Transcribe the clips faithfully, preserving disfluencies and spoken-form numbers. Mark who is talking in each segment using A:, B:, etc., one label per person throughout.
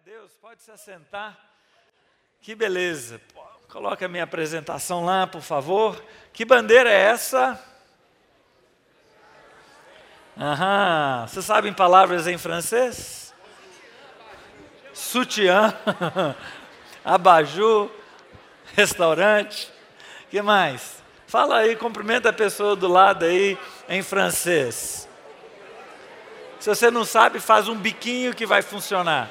A: Deus, pode se assentar. Que beleza. Coloca a minha apresentação lá, por favor. Que bandeira é essa? Aham. Vocês sabem palavras em francês? Sutiã, abajur, restaurante. Que mais? Fala aí, cumprimenta a pessoa do lado aí em francês. Se você não sabe, faz um biquinho que vai funcionar.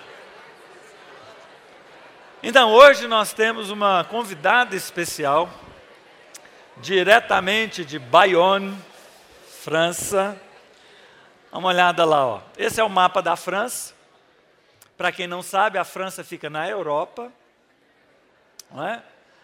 A: Então, hoje nós temos uma convidada especial, diretamente de Bayonne, França. Dá uma olhada lá, ó. Esse é o mapa da França. Para quem não sabe, a França fica na Europa, não é?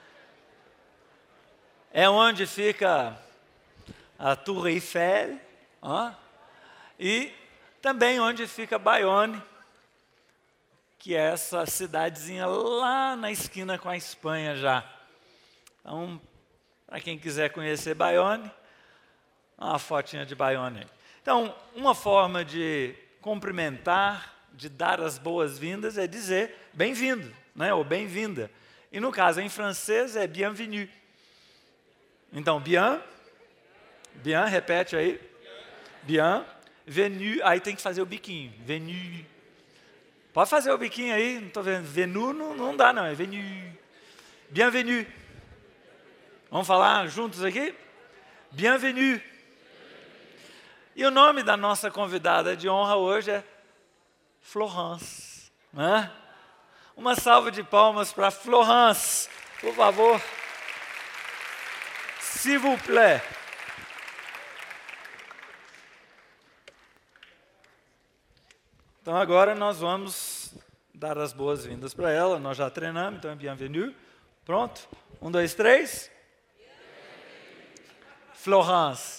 A: É onde fica a Tour Eiffel, ó, e também onde fica Bayonne, que é essa cidadezinha lá na esquina com a Espanha já. Então, para quem quiser conhecer Bayonne, uma fotinha de Bayonne aí. Então, uma forma de cumprimentar, de dar as boas-vindas é dizer bem-vindo, né? Ou bem-vinda. E no caso, em francês, é bienvenue. Então, bien, bien, repete aí. Bienvenue, aí tem que fazer o biquinho. Venue. Pode fazer o biquinho aí, não estou vendo. Venu não, não dá não, é venue. Bienvenue. Vamos falar juntos aqui? Bienvenue. E o nome da nossa convidada de honra hoje é Florence. Né? Uma salva de palmas para Florence, por favor. S'il vous plaît. Então agora nós vamos dar as boas-vindas para ela. Nós já treinamos, então é bienvenue. Pronto? Um, dois, três. Florence.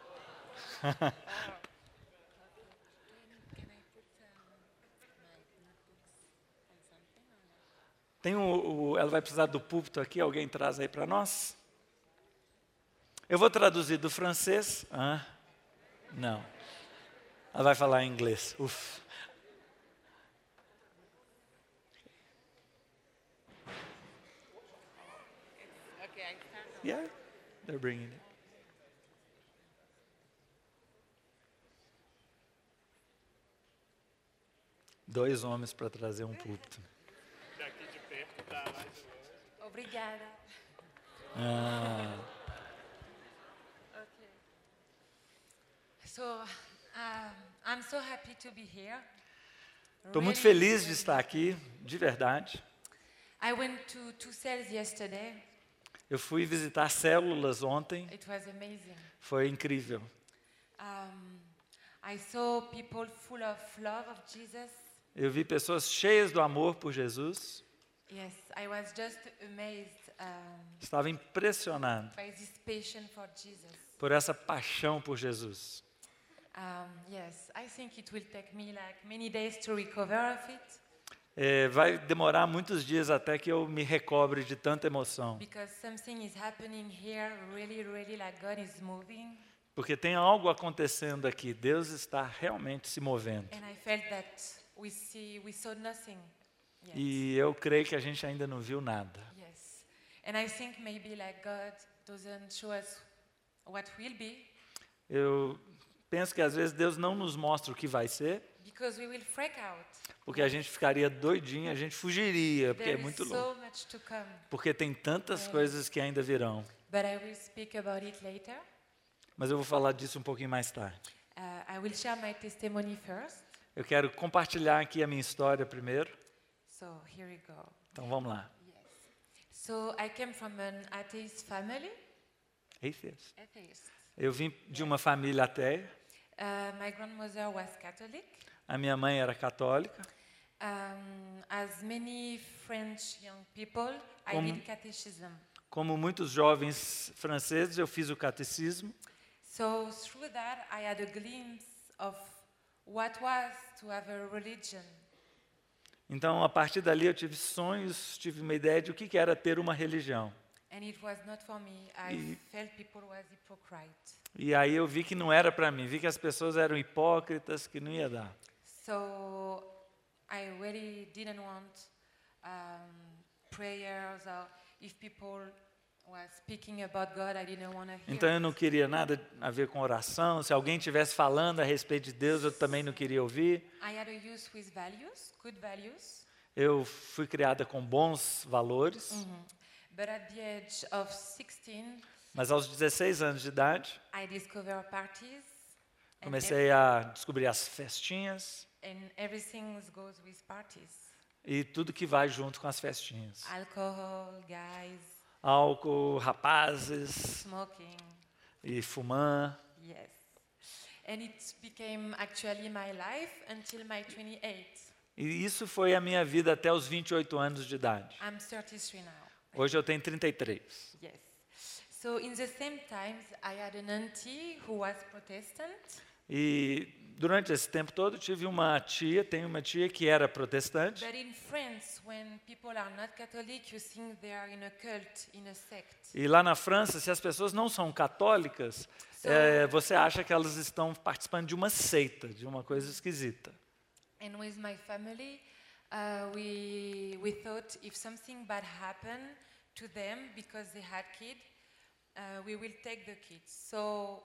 A: Tem o, o, ela vai precisar do púlpito aqui, alguém traz aí para nós? Eu vou traduzir do francês. Ah, não. Ela vai falar em inglês. Uf. Yeah, they're bringing it. Dois homens para trazer um púlpito.
B: Daqui de perto dá mais um.
C: Obrigada.
A: Ah.
C: Okay. So, uh, I'm so happy to be here.
A: Estou muito
C: Really,
A: feliz de
C: really
A: estar aqui, de verdade.
C: I went to two cells yesterday.
A: Eu fui visitar células ontem,
C: It was amazing.
A: foi incrível.
C: Um, I saw people full of love of Jesus.
A: Eu vi pessoas cheias do amor por Jesus.
C: Yes, I was just amazed um,
A: Estava impressionado
C: by this passion for Jesus.
A: por essa paixão por Jesus.
C: Um, yes, I think it will take me like many days to recover of it.
A: É, vai demorar muitos dias até que eu me recobre de tanta emoção.
C: Because something is happening here, really, really, like God is moving.
A: Porque tem algo acontecendo aqui. Deus está realmente se movendo.
C: And I felt that we see, we saw nothing yet.
A: E eu creio que a gente ainda não viu nada.
C: Yes, and I think maybe like God doesn't show us what will be,
A: Eu penso que às vezes Deus não nos mostra o que vai ser,
C: because we will freak out.
A: porque a gente ficaria doidinho, a gente fugiria, porque é
C: There is
A: muito longo.
C: so much to come,
A: Porque tem tantas coisas que ainda virão.
C: but I will speak about it later.
A: Mas eu vou falar disso um pouquinho mais tarde.
C: Uh, I will share my testimony first.
A: Eu quero compartilhar aqui a minha história primeiro.
C: So here we go.
A: Então vamos lá.
C: Yes. So I came from an atheist family.
A: Atheist.
C: Atheist.
A: Eu vim de uma família ateia.
C: Uh, my grandmother was Catholic.
A: A minha mãe era católica.
C: Um, as many French young people, I
A: Como-
C: did catechism.
A: Como muitos jovens franceses, eu fiz o catecismo.
C: So through that, I had a glimpse of what was to have a religion.
A: Então, a partir dali, eu tive sonhos, tive uma ideia de o que que era ter uma religião.
C: And it was not for me. I
A: E-
C: felt people was hypocrite.
A: E aí eu vi que não era para mim, vi que as pessoas eram hipócritas, que não ia dar.
C: So I really didn't want um, prayers, or if people were speaking about God, I didn't want to hear.
A: Então eu não queria nada a ver com oração. Se alguém estivesse falando a respeito de Deus, eu também não queria ouvir.
C: I had a youth with values, good values.
A: Eu fui criada com bons valores,
C: Mhm. But at the age of sixteen,
A: mas aos dezesseis anos de idade,
C: I discovered parties, and,
A: comecei a descobrir as festinhas
C: ev- and everything goes with parties.
A: e tudo que vai junto com as festinhas.
C: Alcohol, guys,
A: Álcool, rapazes
C: smoking,
A: e fumã.
C: yes. And it became actually my life until my twenty-eight.
A: E isso foi a minha vida até os vinte e oito anos de idade.
C: I'm thirty-three now.
A: Hoje eu tenho trinta e três.
C: Yes. So in the same times, I had an auntie who was Protestant,
A: E durante esse tempo todo tive uma tia, tenho uma tia que era protestante.
C: but in France, when people are not Catholic, you think they are in a cult, in a sect.
A: E lá na França, se as pessoas não são católicas,
C: So-
A: é, você acha que elas estão participando de uma seita, de uma coisa esquisita.
C: And with my family, uh, we we thought if something bad happened to them because they had kids, uh, we will take the kids. So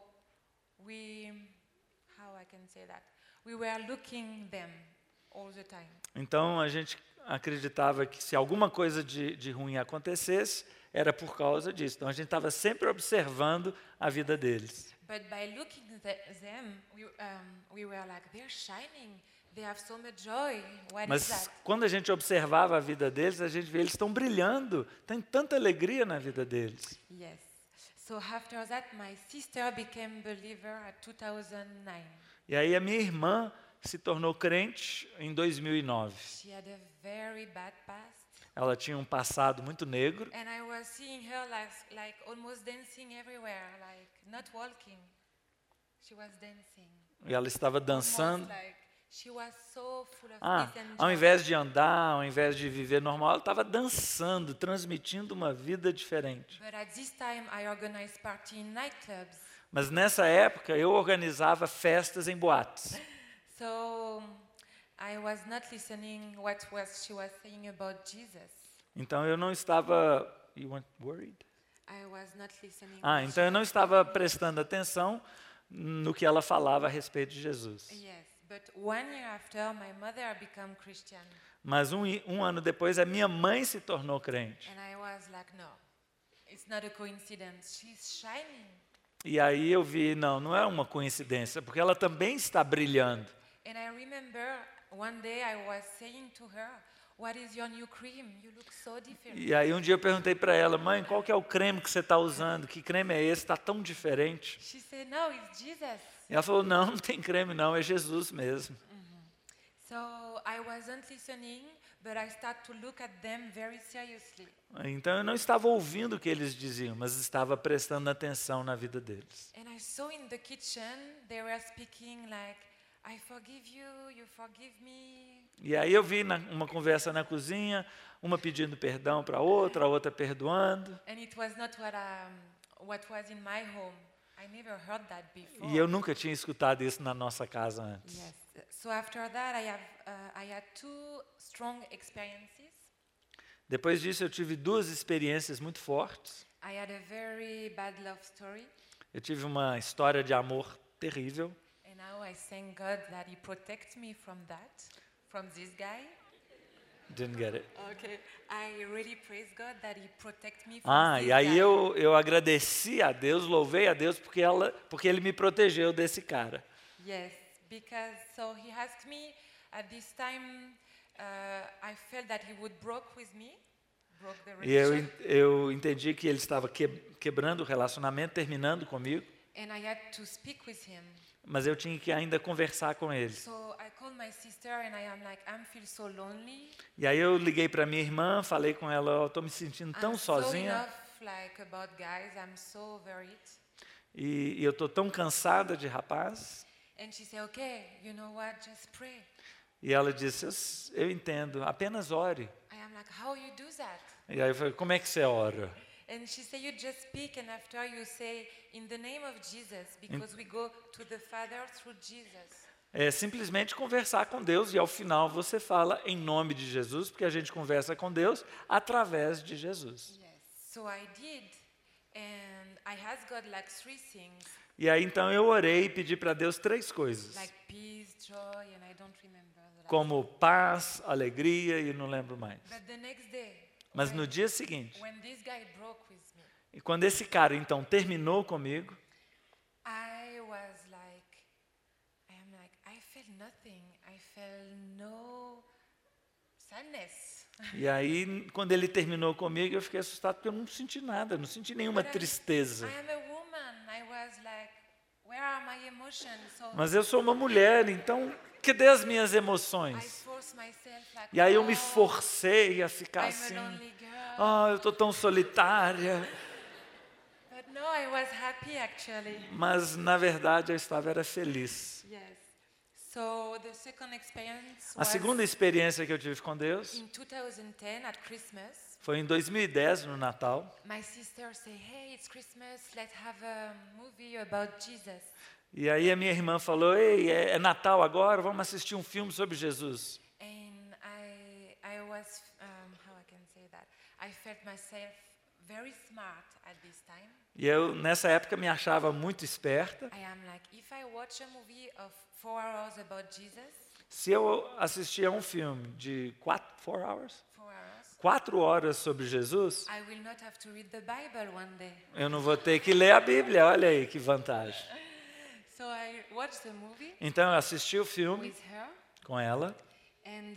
C: we, how I can say that, we were looking them all the time.
A: Então a gente acreditava que se alguma coisa de, de ruim acontecesse, era por causa disso. Então a gente estava sempre observando a vida deles.
C: But by looking at them, we, um, we were like, they're shining. They have so much joy. What is
A: Mas
C: that?
A: quando a gente observava a vida deles, a gente vê eles estão brilhando, tem tanta alegria na vida deles.
C: Yes. So after that, my sister became believer at two thousand nine.
A: E aí a minha irmã se tornou crente em dois mil e nove.
C: She had a very bad past,
A: Ela tinha um passado muito negro
C: and I was seeing her like, like almost dancing everywhere, like not walking. She was dancing.
A: e ela estava
C: Almost
A: dançando.
C: like she was so full of
A: Ah,
C: peace and
A: ao
C: joy.
A: invés de andar, ao invés de viver normal, ela estava dançando, transmitindo uma vida diferente.
C: But at this time, I organized party in nightclubs.
A: Mas nessa época eu organizava festas em boates.
C: So I was not listening what was she was saying about Jesus.
A: Então eu não estava. You weren't worried?
C: I was not listening.
A: Ah,
C: what
A: então
C: she
A: eu não
C: was
A: estava
C: saying.
A: prestando atenção no que ela falava a respeito de Jesus.
C: Yes, but one year after, my mother became Christian,
A: Mas um, i- um ano depois a minha mãe se tornou crente.
C: and I was like, no, it's not a coincidence. She's shining.
A: E aí eu vi, não, não é uma coincidência, porque ela também está brilhando.
C: And I remember one day I was saying to her, "What is your new cream? You look so different."
A: E aí um dia eu perguntei para ela, mãe, qual que é o creme que você está usando? Que creme é esse? Está tão diferente.
C: She said, "No, it's Jesus."
A: E ela falou, não, não tem creme não, é Jesus mesmo.
C: So I wasn't listening, but I started to look at them very seriously.
A: Então eu não estava ouvindo o que eles diziam, mas estava prestando atenção na vida deles.
C: And I saw in the kitchen they were speaking like, "I forgive you, you forgive me."
A: E aí eu vi na, uma conversa na cozinha, uma pedindo perdão para a outra, a outra perdoando.
C: And it was not what um, what was in my home. I never heard that before.
A: E eu nunca tinha escutado isso na nossa casa antes.
C: Yes. So after that, I have uh, I had two strong experiences.
A: Depois disso eu tive duas experiências muito fortes.
C: I had a very bad love story,
A: Eu tive uma história de amor terrível.
C: and now I thank God that He protects me from that, from this guy.
A: Didn't get it.
C: Okay. I really praise God that He protects me from
A: Ah,
C: this
A: e aí
C: guy.
A: eu, eu agradeci a Deus, louvei a Deus porque, ela, porque Ele me protegeu desse cara.
C: Yes, because so He asked me at this time. Uh, I felt that He would broke with me, broke the
A: E eu,
C: relationship,
A: en- eu entendi que Ele estava que, quebrando o relacionamento, terminando comigo,
C: and I had to speak with Him.
A: mas eu tinha que ainda conversar com Ele.
C: So I called my sister and I am like, I feel so lonely.
A: E aí eu liguei para minha irmã, falei com ela, eu estou me sentindo tão
C: I'm
A: sozinha
C: so enough, like about guys. I'm so over it.
A: e, e eu estou tão cansada de rapaz.
C: And she said, okay, you know what? Just pray.
A: E ela disse, eu, s- eu entendo, apenas ore.
C: I am like, how you do that?
A: E aí eu falei, como é que você ora?
C: And she said, you just speak, and after you say, in the name of Jesus, because we go to the Father through Jesus.
A: É simplesmente conversar com Deus e ao final você fala em nome de Jesus, porque a gente conversa com Deus através de Jesus.
C: Yes. So I did, and I asked God like three things,
A: E aí então eu orei e pedi para Deus três coisas,
C: like peace, joy, and I don't remember the last.
A: como paz, alegria e não lembro mais.
C: But the next day,
A: Mas
C: when,
A: no dia seguinte,
C: when this guy broke with me,
A: e quando esse cara então terminou comigo,
C: I was like, I am like, I felt nothing. I felt no sadness.
A: e aí quando ele terminou comigo eu fiquei assustado porque eu não senti nada, não senti nenhuma
C: But I-
A: tristeza.
C: I am a woman. I was like, where are my emotions? So
A: Mas eu sou uma mulher, então cadê as minhas
C: I
A: emoções?
C: forced myself like,
A: E aí eu me
C: "Oh,
A: forcei a ficar
C: I'm
A: assim,
C: a lonely girl.
A: ah, eu estou tão solitária.
C: But no, I was happy actually.
A: Mas na verdade eu estava era feliz.
C: Yes. So the second experience
A: A
C: was
A: segunda experiência que eu tive com Deus
C: in two thousand ten at Christmas.
A: foi em dois mil e dez, no Natal.
C: My sister said, "Hey, it's Christmas. Let's have a movie about Jesus."
A: E aí a minha irmã falou, ei, é, é Natal agora, vamos assistir um filme sobre Jesus.
C: And I, I was, um, how I can say that? I felt myself very smart at this time.
A: E eu, nessa época, me achava muito esperta.
C: I am like, if I watch a movie of four hours about Jesus,
A: Se eu assistir a um filme de quatro, four hours,
C: four hours,
A: quatro horas sobre Jesus,
C: I will not have to read the Bible one day.
A: eu não vou ter que ler a Bíblia. Olha aí que vantagem.
C: So I watched the movie
A: Então eu assisti o filme
C: with her,
A: com ela.
C: and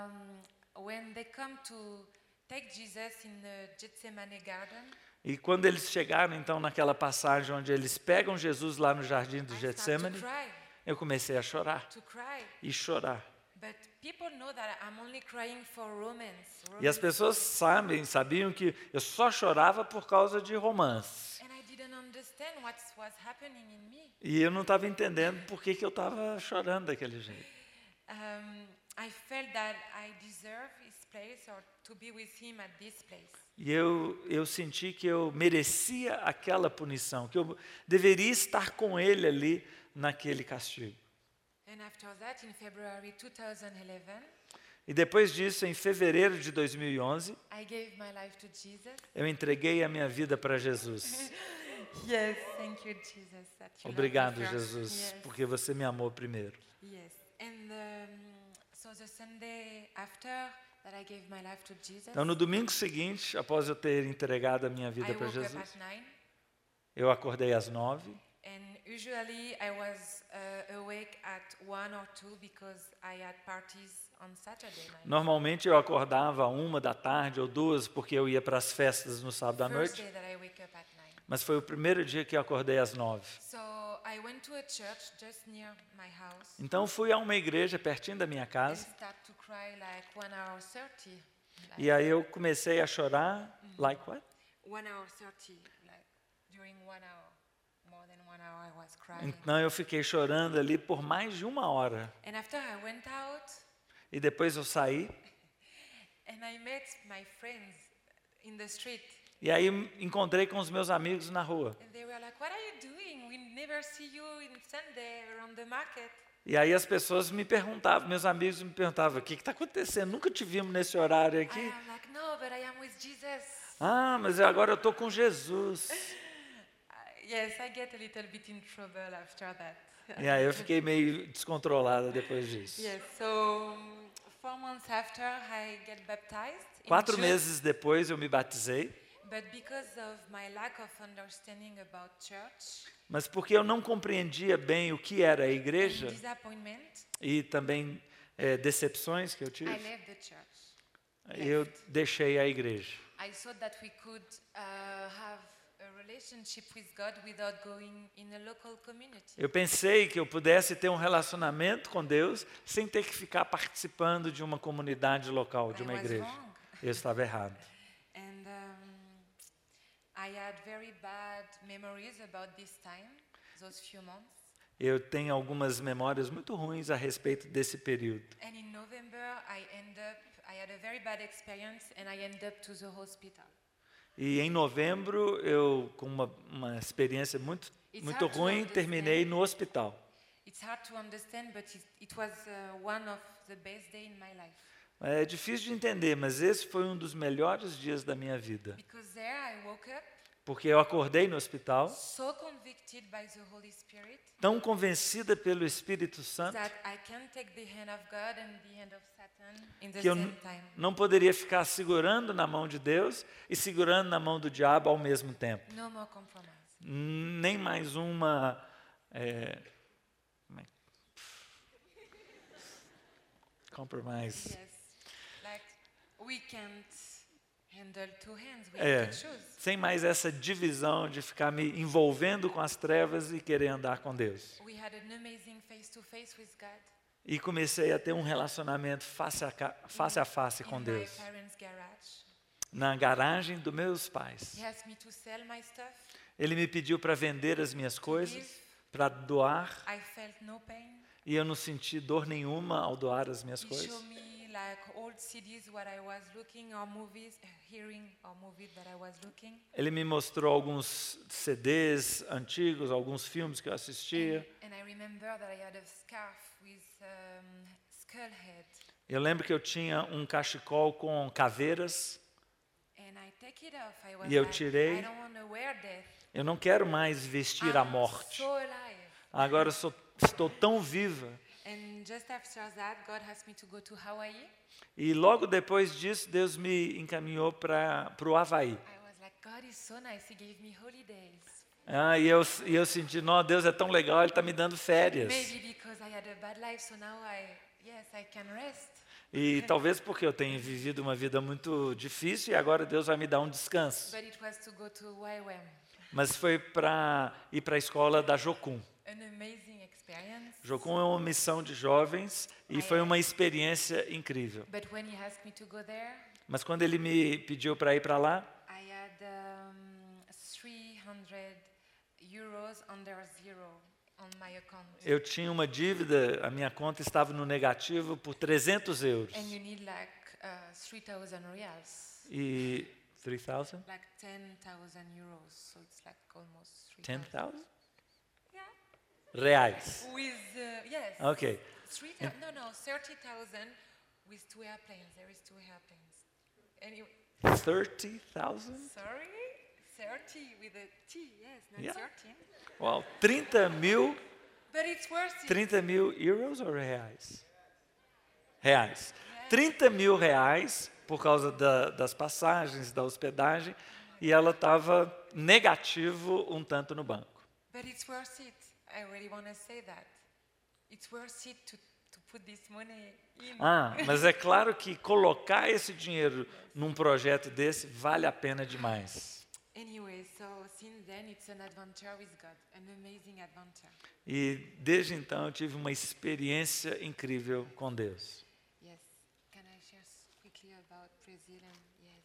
C: um, when they come to take Jesus in the Gethsemane garden,
A: E quando eles chegaram, então, naquela passagem onde eles pegam Jesus lá no jardim do
C: I start to
A: Getsemane,
C: cry,
A: eu comecei a chorar
C: to cry.
A: e chorar.
C: But people know that I'm only crying for romance.
A: E as
C: romance.
A: pessoas sabem, sabiam que eu só chorava por causa de romance.
C: And I didn't understand what was happening in me.
A: E eu não estava entendendo por que, que eu estava chorando daquele jeito.
C: Um, I felt that I deserve his place or to be with him at this place.
A: E eu, eu senti que eu merecia aquela punição, que eu deveria estar com ele ali naquele castigo.
C: And after that, in February two thousand eleven,
A: E depois disso, em fevereiro de dois mil e onze,
C: I gave my life to Jesus.
A: eu entreguei a minha vida para Jesus.
C: Yes, thank you, Jesus. That you love me
A: Obrigado,
C: first.
A: Jesus,
C: Yes,
A: porque você me amou primeiro.
C: yes. And um, so the Sunday after that I gave my life to Jesus,
A: Então, no domingo seguinte, após eu ter entregado a minha vida
C: I
A: para
C: woke up
A: Jesus,
C: at nine.
A: eu acordei às nove.
C: And usually I was uh, awake at one or two because I had parties on Saturday night.
A: Normalmente eu acordava uma da tarde ou duas, porque eu ia para as festas no sábado à
C: First
A: noite.
C: day that I wake up at nine.
A: Mas foi o primeiro dia que eu acordei às nove.
C: So I went to a church just near my house
A: Então fui a uma igreja pertinho da minha
C: and
A: casa.
C: start to cry like one hour thirty. Like
A: E aí eu comecei a chorar. Like what?
C: one hour thirty, like during one hour, more than one hour I was crying.
A: Então eu fiquei chorando ali por mais de uma hora.
C: And after I went out
A: E depois eu saí.
C: and I met my friends in the street.
A: E aí encontrei com os meus amigos na rua.
C: And they were like, "What are you doing? We never see you in Sunday around the market."
A: E aí as pessoas me perguntavam, meus amigos me perguntavam, o que está acontecendo? Nunca te vimos nesse horário
C: I
A: aqui.
C: am like, "No, but I am with Jesus."
A: Ah, mas agora eu estou com Jesus.
C: Uh, yes, I get a little bit in trouble after that.
A: E aí eu fiquei meio descontrolada depois disso.
C: Yes, so um, four months after I get baptized. in
A: Quatro
C: June,
A: meses depois eu me batizei,
C: But because of my lack of understanding about church
A: mas porque eu não compreendia bem o que era a
C: and
A: igreja
C: disappointment,
A: e também é, decepções que eu
C: I
A: tive,
C: left the church.
A: eu deixei a igreja.
C: I thought that we could uh, have a relationship with God without going in a local community.
A: Eu pensei que eu pudesse ter um relacionamento com Deus sem ter que ficar participando de uma comunidade local, de
C: I
A: uma
C: was
A: igreja.
C: wrong.
A: Eu estava errado.
C: And um, I had very bad memories about this time, those few months.
A: Eu tenho algumas memórias muito ruins a respeito desse período.
C: And in November, I end up, I had a very bad experience and I end up to the hospital.
A: E em novembro, eu, com uma, uma experiência muito,
C: It's
A: muito
C: hard to
A: ruim,
C: understand.
A: terminei no hospital.
C: It's hard to understand, but it, it was uh, one of the best days in my life.
A: É difícil de entender, mas esse foi um dos melhores dias da minha vida.
C: Because there I woke up
A: Porque eu acordei no hospital,
C: so convicted by the Holy Spirit
A: tão convencida pelo Espírito Santo,
C: that I can take the hand of God and the hand of Satan in the
A: que eu
C: same
A: n-
C: time.
A: não poderia ficar segurando na mão de Deus e segurando na mão do diabo ao mesmo tempo.
C: No more compromise.
A: Nem mais uma... é, como é- compromise.
C: Yes. Like we can't handle two hands, we
A: É,
C: have to choose.
A: sem mais essa divisão de ficar me envolvendo com as trevas e querer andar com Deus.
C: We had an amazing face-to-face with God
A: E comecei a ter um relacionamento face a, ca- face, a face com
C: in my
A: Deus.
C: parents' garage.
A: Na garagem dos meus pais.
C: He asked me to sell my stuff.
A: Ele me pediu para vender as minhas coisas, para doar,
C: I felt no pain.
A: e eu não senti dor nenhuma ao doar as minhas
C: He
A: coisas.
C: showed me like old C Ds what I was looking or movies, uh, hearing or movies that I was looking.
A: Ele me mostrou alguns C Ds antigos, alguns filmes que eu assistia.
C: And I remember that I had a scarf with um, skull head.
A: Eu lembro que eu tinha um cachecol com caveiras.
C: And I take it off. I was
A: E eu
C: like,
A: tirei.
C: I don't want to wear death.
A: Eu não quero mais vestir a
C: I'm
A: morte.
C: so alive.
A: Agora eu sou, estou tão viva.
C: And just after that, God asked me to go to Hawaii.
A: E logo depois disso, Deus me encaminhou para o Havaí.
C: I was like, God is so nice. He gave me holidays.
A: Ah, e, eu, e eu senti, não, Deus é tão legal, Ele está me dando férias.
C: Maybe because I had a bad life, so now I, yes, I can rest.
A: E talvez porque eu tenha vivido uma vida muito difícil e agora Deus vai me dar um descanso.
C: But it was to go to Y W A M.
A: Mas foi para ir para a escola da Jocum.
C: An amazing experience.
A: Jocum é uma missão de jovens e foi uma experiência incrível.
C: But when he asked me to go there,
A: Mas quando ele me pediu para ir para lá,
C: I had um, three hundred euros under zero on my account.
A: eu tinha uma dívida, a minha conta estava no negativo por trezentos euros.
C: And you need like uh, three thousand reals,
A: E três mil?
C: like ten thousand euros. So it's like almost three
A: dez
C: thousand.
A: mil?
C: Yeah.
A: Reais.
C: With, uh, yes.
A: Ok.
C: Three thou- no, no, thirty thousand with two airplanes. There is two airplanes. Anyway,
A: thirty thousand?
C: sorry? thirty with a T, yes, not
A: Yeah.
C: thirteen.
A: Uau, trinta mil,
C: But it's worth it.
A: trinta mil euros ou reais? Reais. trinta mil reais por causa da, das passagens, da hospedagem, e ela estava negativo um tanto no banco.
C: But it's worth it. I really want to say that. It's worth it to, to put this money in.
A: Ah, mas é claro que colocar esse dinheiro num projeto desse vale a pena demais.
C: Anyway, so since then it's an adventure with God, an amazing adventure.
A: E desde então eu tive uma experiência incrível com Deus.
C: Yes. Can I share s- quickly about Brazil? And yes.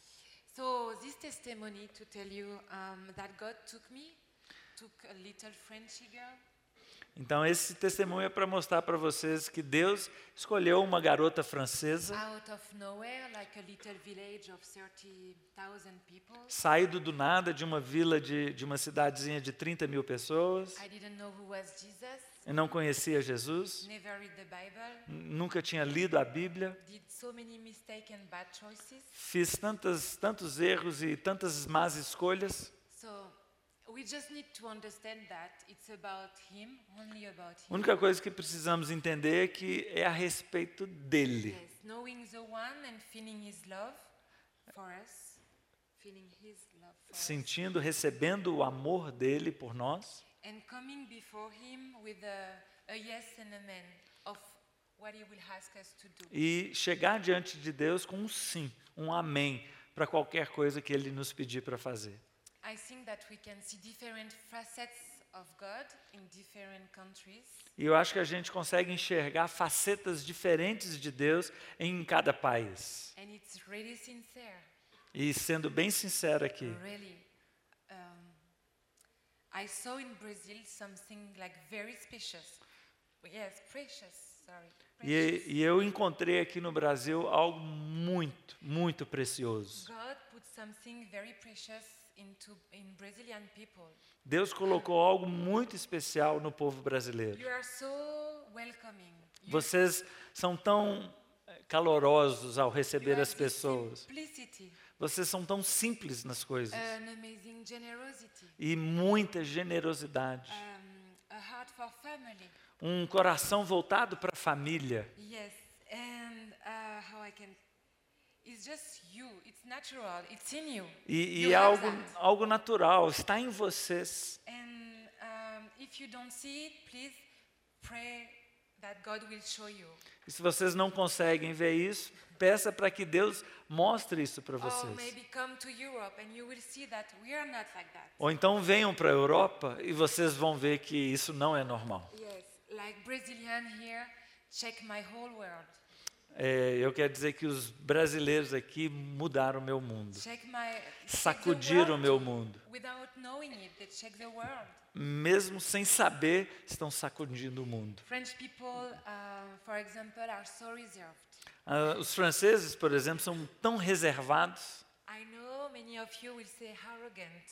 C: So this testimony to tell you um, that God took me, took a little French girl,
A: Então esse testemunho é para mostrar para vocês que Deus escolheu uma garota francesa,
C: out of nowhere, like a little village of thirty thousand people.
A: saído do nada de uma vila de, de uma cidadezinha de trinta mil pessoas.
C: I didn't know who was Jesus,
A: Eu não conhecia Jesus,
C: never read the Bible,
A: n- nunca tinha lido a Bíblia,
C: did so many mistakes and bad choices.
A: fiz tantas, tantos erros e tantas más escolhas.
C: So we just need to understand that it's about Him, only about
A: A
C: Him.
A: única coisa que precisamos entender é que é a respeito dele.
C: Yes, knowing the one and feeling His love for us, feeling His love for us,
A: Sentindo, recebendo o amor dele por nós
C: and coming before Him with a, a yes and amen of what He will ask us to do.
A: e chegar diante de Deus com um sim, um amém para qualquer coisa que ele nos pedir para fazer.
C: I think that we can see different facets of God in different countries.
A: E eu acho que a gente consegue enxergar facetas diferentes de Deus em cada país.
C: And it's really sincere,
A: E sendo bem sincero aqui,
C: really. Um, I saw in Brazil something like very precious. Yes, precious, sorry. Precious.
A: e, e eu encontrei aqui no Brasil algo muito, muito precioso.
C: God put something very precious into in Brazilian people.
A: Deus colocou algo muito especial no povo brasileiro.
C: You are so welcoming. You,
A: Vocês são tão eh, calorosos ao
C: you
A: receber
C: have
A: as
C: this
A: pessoas.
C: simplicity,
A: Vocês são tão simples nas coisas.
C: an amazing generosity,
A: E muita generosidade.
C: um, a heart for family.
A: Um coração voltado para a família.
C: Yes, and uh, how I can. It's just you. It's natural. It's in you.
A: E,
C: You
A: e é
C: have
A: algo,
C: that.
A: algo natural, está em vocês.
C: And um, if you don't see it, please pray that God will show you.
A: E se vocês não conseguem ver isso, peça para que Deus mostre isso para
C: Or
A: vocês.
C: maybe come to Europe and you will see that we are not like that.
A: Ou então venham para a Europa e vocês vão ver que isso não é normal.
C: Yes, like Brazilian here, check my whole world.
A: É, eu quero dizer que os brasileiros aqui mudaram o meu mundo.
C: Check my
A: Sacudiram o
C: check the
A: meu
C: world
A: mundo.
C: without knowing it. They check the world.
A: Mesmo sem saber, estão sacudindo o mundo.
C: French people, uh, for example, are so reserved.
A: Ah, os franceses, por exemplo, são tão reservados.
C: I know many of you will say arrogant.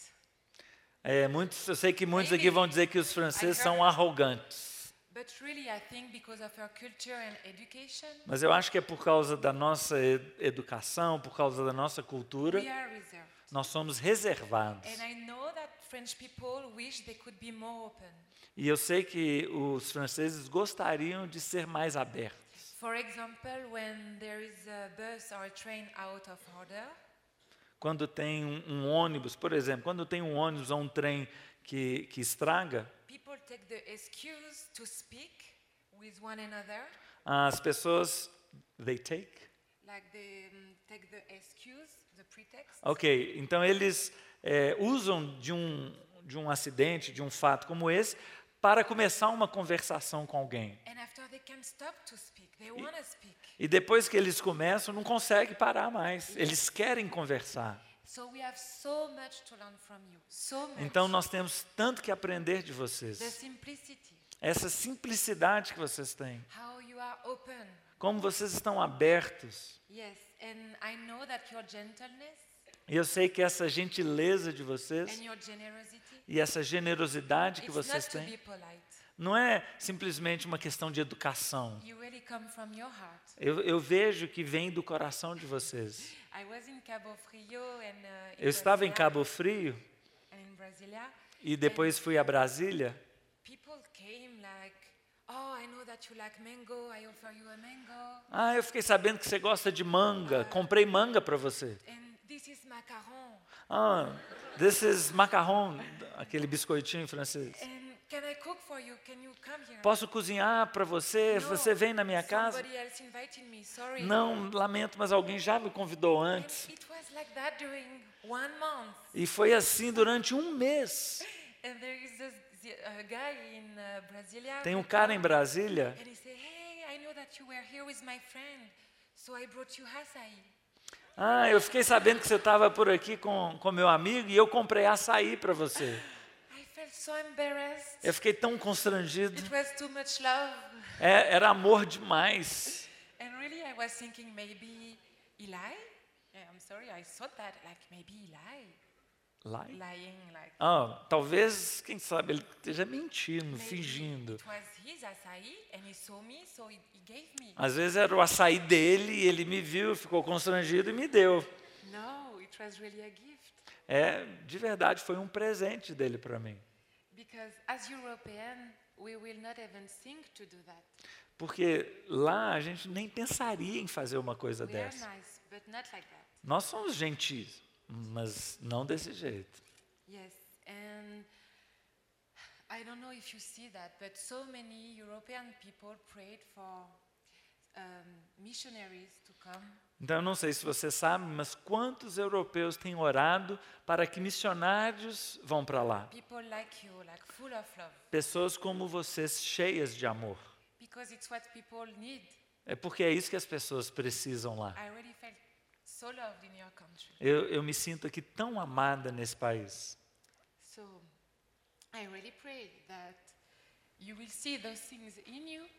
A: É, muitos, eu sei que muitos
C: Maybe.
A: aqui vão dizer que os franceses
C: I
A: são
C: heard-
A: arrogantes.
C: But really, I think because of our culture and education,
A: Mas eu acho que é por causa da nossa e- educação, por causa da nossa cultura,
C: we are reserved.
A: nós somos reservados.
C: And I know that French people wish they could be more open.
A: E eu sei que os franceses gostariam de ser mais abertos.
C: For example, when there is a bus or a train out of order,
A: Quando tem um, um ônibus, por exemplo, quando tem um ônibus ou um trem que, que estraga,
C: people take the excuse to speak with one another,
A: as pessoas, they take.
C: like they um, take the excuse, the pretext,
A: Ok, então eles é, usam de um, de um acidente, de um fato como esse, para começar uma conversação com alguém.
C: and after they can't stop to speak, they want to speak.
A: E depois que eles começam, não conseguem parar mais. Eles querem conversar.
C: So we have so much to learn from you, so much.
A: Então nós temos tanto que aprender de
C: The
A: vocês.
C: simplicity,
A: Essa simplicidade que vocês têm.
C: how you are open.
A: Como vocês estão abertos.
C: Yes, and I know that your gentleness
A: E eu sei que essa gentileza de vocês
C: and your generosity,
A: e essa generosidade que
C: it's
A: vocês
C: not to
A: têm
C: be polite.
A: não é simplesmente uma questão de educação.
C: You really come from your heart.
A: Eu, eu vejo que vem do coração de vocês.
C: I was in Cabo Frio and uh, in
A: Eu estava em
C: Brasilia-
A: Cabo Frio
C: and in Brasilia,
A: e depois fui a Brasília.
C: people came like, "Oh, I know that you like mango. I offer you a mango.
A: Ah, eu fiquei sabendo que você gosta de manga. Comprei manga para você.
C: And this is macaron.
A: Ah, this is macarrão, aquele biscoitinho francês.
C: And can I cook for you? Can you come here?"
A: Posso cozinhar para você?
C: No,
A: Você vem na minha casa?
C: Somebody else invited me. Sorry.
A: Não, lamento, mas alguém já me convidou
C: And
A: antes.
C: it was like that during one month.
A: E foi assim durante um mês.
C: And there is this the, a guy in uh, Brasilia.
A: Tem um
C: who
A: cara em
C: come
A: Brasília.
C: And he said, "Hey, I know that you were here with my friend, so I brought you açaí."
A: Ah, eu fiquei sabendo que você estava por aqui com com meu amigo e eu comprei açaí para você.
C: I felt so embarrassed.
A: Eu fiquei tão constrangido.
C: It was too much love.
A: É, era amor demais.
C: And really, I was thinking maybe Eli. Yeah, I'm sorry, I thought that like maybe Eli
A: Lá?
C: lying, like
A: Ah, talvez, quem sabe, ele esteja mentindo,
C: maybe
A: fingindo.
C: it was his açaí, and he saw me, so he, he gave me.
A: Às vezes era o açaí dele e ele me viu, ficou constrangido e me deu.
C: No, it was really a gift
A: É, de verdade, foi um presente dele para mim.
C: because as European, we will not even think to do that.
A: Porque lá a gente nem pensaria em fazer uma coisa
C: We are
A: dessa.
C: nice, but not like that.
A: Nós somos gentis, mas não desse jeito.
C: Yes, and I don't know if you see that, but so many European people prayed for um, missionaries to come.
A: Então, eu não sei se você sabe, mas quantos europeus têm orado para que missionários vão para lá?
C: People like you, like full of love,
A: Pessoas como vocês, cheias de amor.
C: because it's what people need.
A: É porque é isso que as pessoas precisam lá.
C: I really felt so loved in your country.
A: Eu, eu me sinto aqui tão amada nesse país.
C: So I really pray that you will see those things in you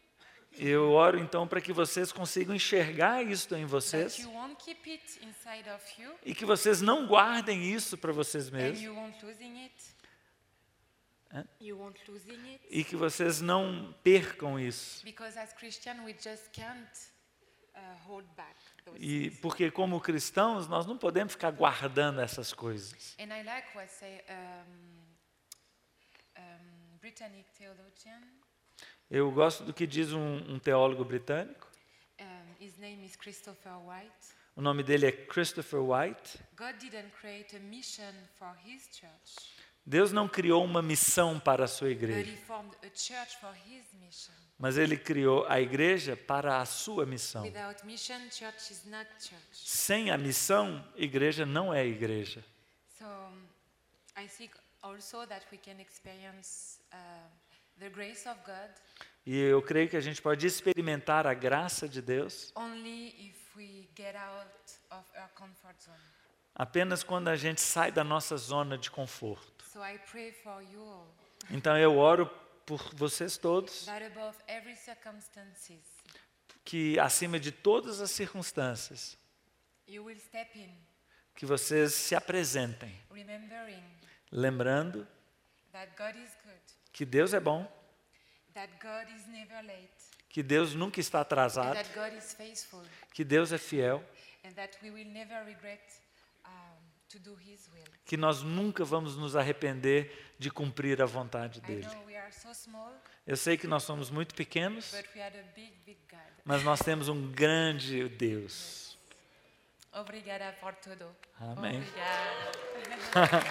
A: Eu oro então para que vocês consigam enxergar isso em
C: that
A: vocês
C: you won't keep it inside of you,
A: e que vocês não guardem isso para vocês
C: and
A: mesmos
C: you won't losing it.
A: Hã?
C: You won't losing it.
A: e que vocês não percam isso.
C: Because as Christian, we just can't uh, hold back those
A: E
C: things.
A: porque como cristãos nós não podemos ficar guardando essas coisas.
C: And I like what say um, um, Britannic theologian.
A: Eu gosto do que diz um, um teólogo britânico.
C: Um, his name is Christopher White.
A: O nome dele é Christopher White.
C: God didn't create a mission for his church,
A: Deus não criou uma missão para a sua
C: but
A: igreja,
C: he formed a church for his mission.
A: mas ele criou a igreja para a sua missão.
C: Without mission, church is not church.
A: Sem a missão, igreja não é igreja.
C: So um, I think also that we can experience uh, the grace of God
A: E eu creio que a gente pode experimentar a graça de Deus
C: only if we get out of our comfort zone.
A: apenas quando a gente sai da nossa zona de conforto.
C: So I pray for you all
A: Então eu oro por vocês todos,
C: that above every circumstances,
A: que acima de todas as circunstâncias,
C: you will step in,
A: que vocês se apresentem,
C: remembering
A: lembrando
C: that God is good,
A: que Deus é bom,
C: that God is never late,
A: que Deus nunca está
C: and
A: atrasado,
C: that God is faithful,
A: que Deus é fiel,
C: and that we will never regret um, to do His will.
A: que nós nunca vamos nos arrepender de cumprir a vontade
C: I
A: dele.
C: know we are so small,
A: Eu sei que nós somos muito pequenos,
C: but we are a big, big God.
A: mas nós temos um grande Deus.
C: Obrigada por tudo.
A: Amém.
C: Obrigada.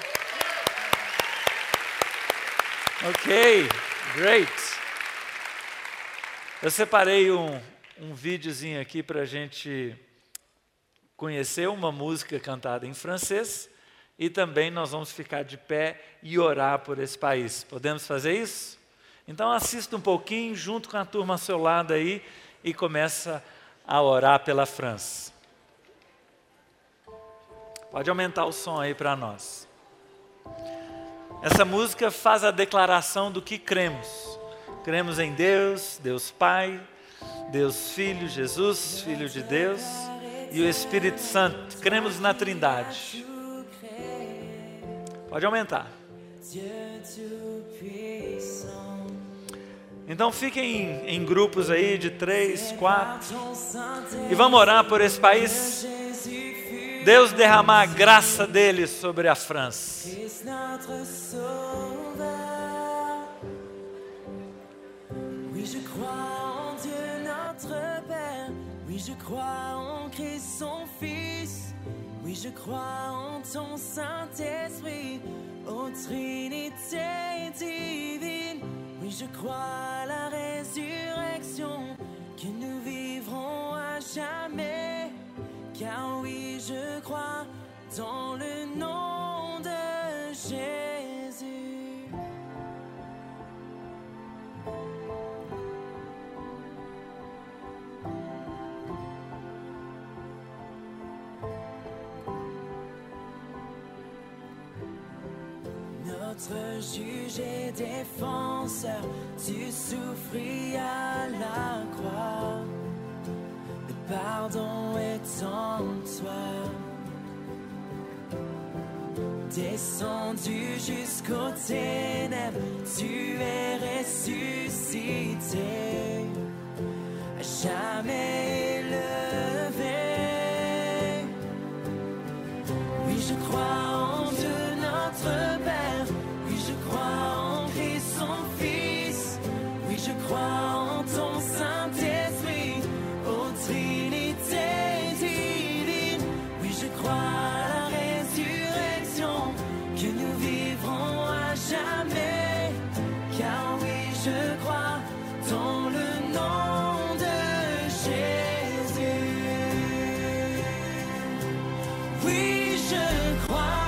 A: Ok, great. Eu separei um, um videozinho aqui para a gente conhecer uma música cantada em francês e também nós vamos ficar de pé e orar por esse país. Podemos fazer isso? Então assista um pouquinho junto com a turma ao seu lado aí e começa a orar pela França. Pode aumentar o som aí para nós. Essa música faz a declaração do que cremos. Cremos em Deus, Deus Pai, Deus Filho, Jesus, Filho de Deus, e o Espírito Santo. Cremos na Trindade. Pode aumentar. Então fiquem em grupos aí de três, quatro, e vamos orar por esse país. Deus derramar a graça dele sobre a França.
D: Oui, je crois en Dieu notre Père. Oui, je crois en Christ son Fils. Oui, je crois en ton Saint-Esprit, ô Trinité divine. Oui, je crois à la résurrection, que nous vivrons à jamais. Car oui, je crois dans le nom de Jésus. Notre juge et défenseur, tu souffris à la croix. Le pardon est en toi. Descendu jusqu'aux ténèbres, tu es ressuscité, à jamais élevé. Oui, je crois en Dieu notre Père. Oui, je crois en Christ son Fils. Oui, je crois en ton Saint-Esprit, ô Trinité divine. Oui, je crois à la résurrection, que nous vivrons à jamais. Car oui, je crois dans le nom de Jésus. Oui, je crois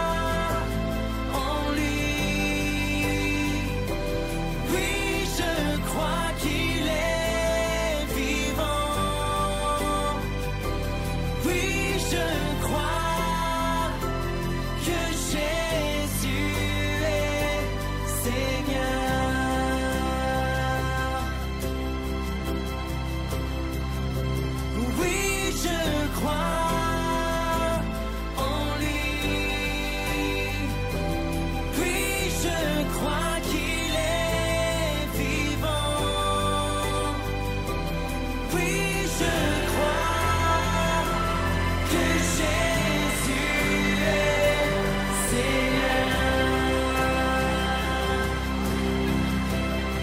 D: en lui. Oui, je crois qu'il est vivant. Oui, je crois que Jésus est Seigneur.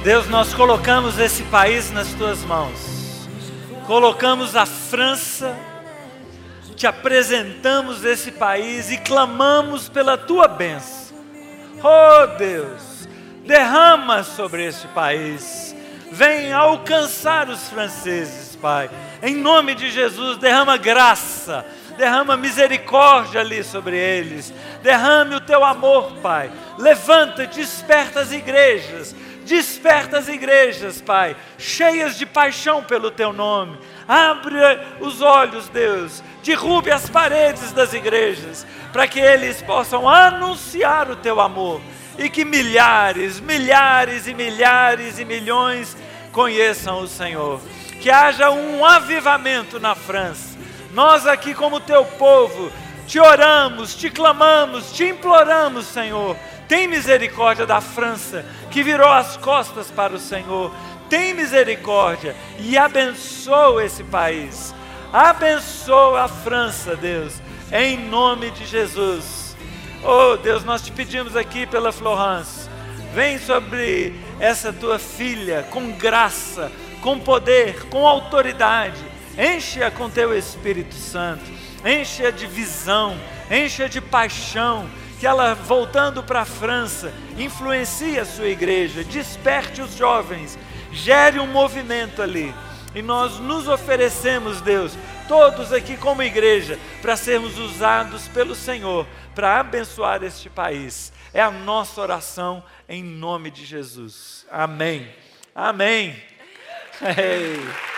A: Deus, nós colocamos esse país nas tuas mãos, colocamos a França, te apresentamos esse país e clamamos pela tua bênção. Oh Deus, derrama sobre este país, vem alcançar os franceses, Pai, em nome de Jesus, derrama graça, derrama misericórdia ali sobre eles, derrame o teu amor, Pai, levanta, desperta as igrejas, desperta as igrejas, Pai, cheias de paixão pelo teu nome, abre os olhos, Deus, derrube as paredes das igrejas, para que eles possam anunciar o teu amor, e que milhares, milhares e milhares e milhões conheçam o Senhor, que haja um avivamento na França. Nós aqui como teu povo, te oramos, te clamamos, te imploramos, Senhor, tem misericórdia da França, que virou as costas para o Senhor, tem misericórdia e abençoa esse país, abençoa a França, Deus, em nome de Jesus. Oh Deus, nós te pedimos aqui pela Florence, vem sobre essa tua filha com graça, com poder, com autoridade, enche-a com teu Espírito Santo, enche-a de visão, enche-a de paixão, que ela voltando para a França, influencie a sua igreja, desperte os jovens, gere um movimento ali, e nós nos oferecemos, Deus, todos aqui como igreja, para sermos usados pelo Senhor, para abençoar este país. É a nossa oração em nome de Jesus. Amém. Amém. Hey.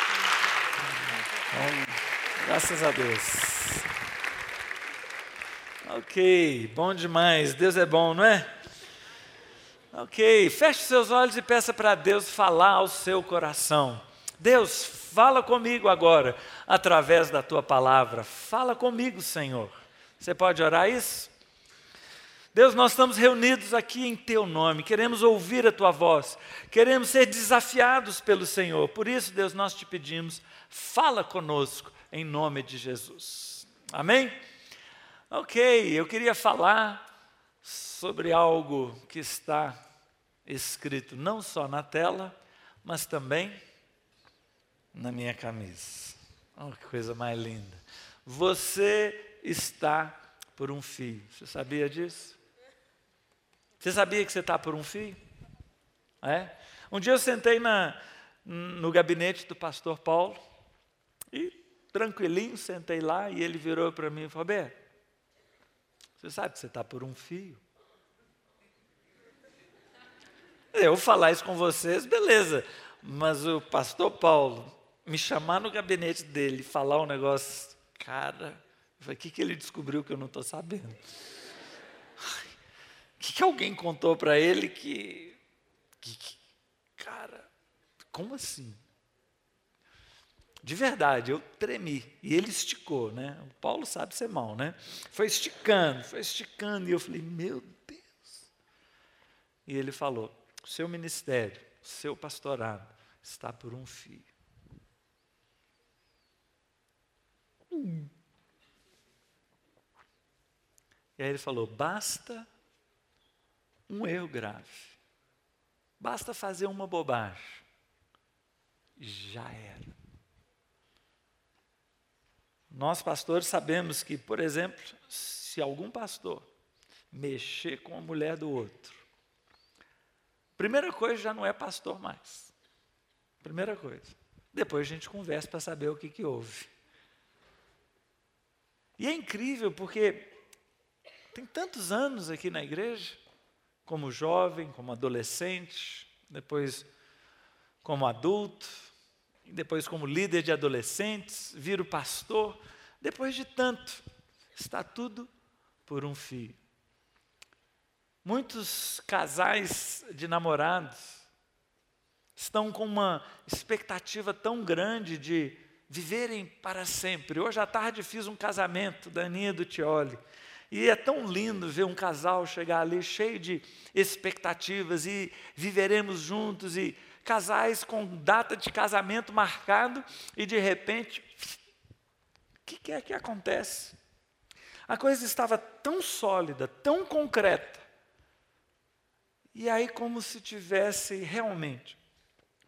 A: Bom, graças a Deus. Ok, bom demais. Deus é bom, não é? Ok, feche seus olhos e peça para Deus falar ao seu coração. Deus, fala comigo agora, através da tua palavra. Fala comigo, Senhor. Você pode orar isso? Deus, nós estamos reunidos aqui em teu nome, queremos ouvir a tua voz, queremos ser desafiados pelo Senhor. Por isso, Deus, nós te pedimos, fala conosco em nome de Jesus. Amém? Ok, eu queria falar sobre algo que está escrito não só na tela, mas também na minha camisa. Oh, que coisa mais linda. Você está por um fio. Você sabia disso? Você sabia que você está por um fio? É? Um dia eu sentei na, no gabinete do pastor Paulo e, tranquilinho, sentei lá e ele virou para mim e falou: Bé, você sabe que você está por um fio? Eu falar isso com vocês, beleza. Mas o pastor Paulo me chamar no gabinete dele e falar um negócio, cara, eu falei, o que, que ele descobriu que eu não estou sabendo? O que, que alguém contou para ele que, que, que... Cara, como assim? De verdade, eu tremi. E ele esticou, né? O Paulo sabe ser mal, né? Foi esticando, foi esticando. E eu falei, meu Deus. E ele falou, o seu ministério, o seu pastorado está por um fio. Hum. E aí ele falou, basta um erro grave. Basta fazer uma bobagem. Já era. Nós, pastores, sabemos que, por exemplo, se algum pastor mexer com a mulher do outro, primeira coisa, já não é pastor mais. Primeira coisa. Depois a gente conversa para saber o que, que houve. E é incrível porque tem tantos anos aqui na igreja, como jovem, como adolescente, depois como adulto, depois como líder de adolescentes, viro pastor, depois de tanto, está tudo por um fio. Muitos casais de namorados estão com uma expectativa tão grande de viverem para sempre. Hoje à tarde fiz um casamento da Aninha e do Tioli, e é tão lindo ver um casal chegar ali cheio de expectativas, e viveremos juntos, e casais com data de casamento marcado, e de repente, o que, que é que acontece? A coisa estava tão sólida, tão concreta, e aí como se tivesse realmente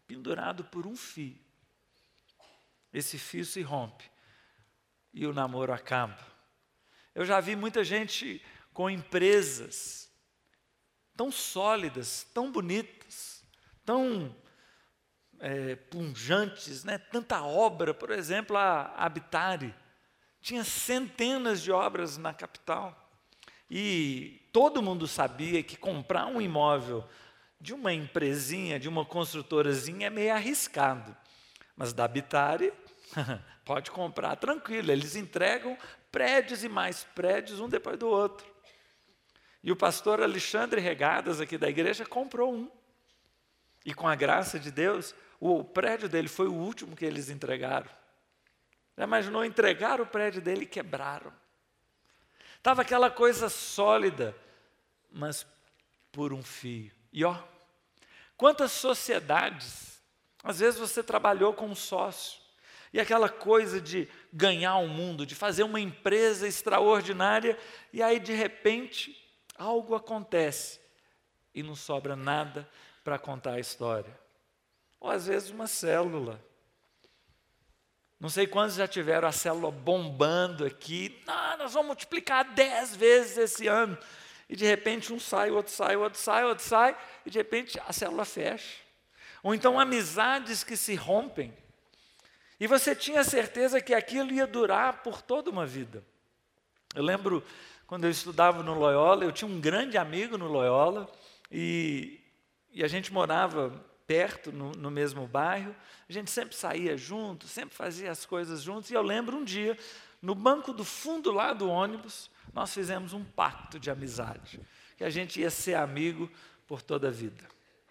A: pendurado por um fio. Esse fio se rompe e o namoro acaba. Eu já vi muita gente com empresas tão sólidas, tão bonitas, tão é, punjantes, né? Tanta obra, por exemplo, a Habitare tinha centenas de obras na capital e todo mundo sabia que comprar um imóvel de uma empresinha, de uma construtorazinha é meio arriscado, mas da Habitare pode comprar tranquilo, eles entregam prédios e mais prédios um depois do outro. E o pastor Alexandre Regadas, aqui da igreja, comprou um. E com a graça de Deus, o prédio dele foi o último que eles entregaram. Já imaginou? Entregaram o prédio dele e quebraram. Estava aquela coisa sólida, mas por um fio. E ó, quantas sociedades, às vezes você trabalhou com um sócio, e aquela coisa de ganhar o mundo, de fazer uma empresa extraordinária, e aí de repente algo acontece e não sobra nada para contar a história. Ou às vezes uma célula. Não sei quantos já tiveram a célula bombando aqui. Não, nós vamos multiplicar dez vezes esse ano. E de repente um sai, o outro sai, o outro sai, o outro sai, e de repente a célula fecha. Ou então amizades que se rompem. E você tinha certeza que aquilo ia durar por toda uma vida. Eu lembro, quando eu estudava no Loyola, eu tinha um grande amigo no Loyola, e, e a gente morava perto, no, no mesmo bairro, a gente sempre saía junto, sempre fazia as coisas juntos, e eu lembro um dia, no banco do fundo lá do ônibus, nós fizemos um pacto de amizade, que a gente ia ser amigo por toda a vida.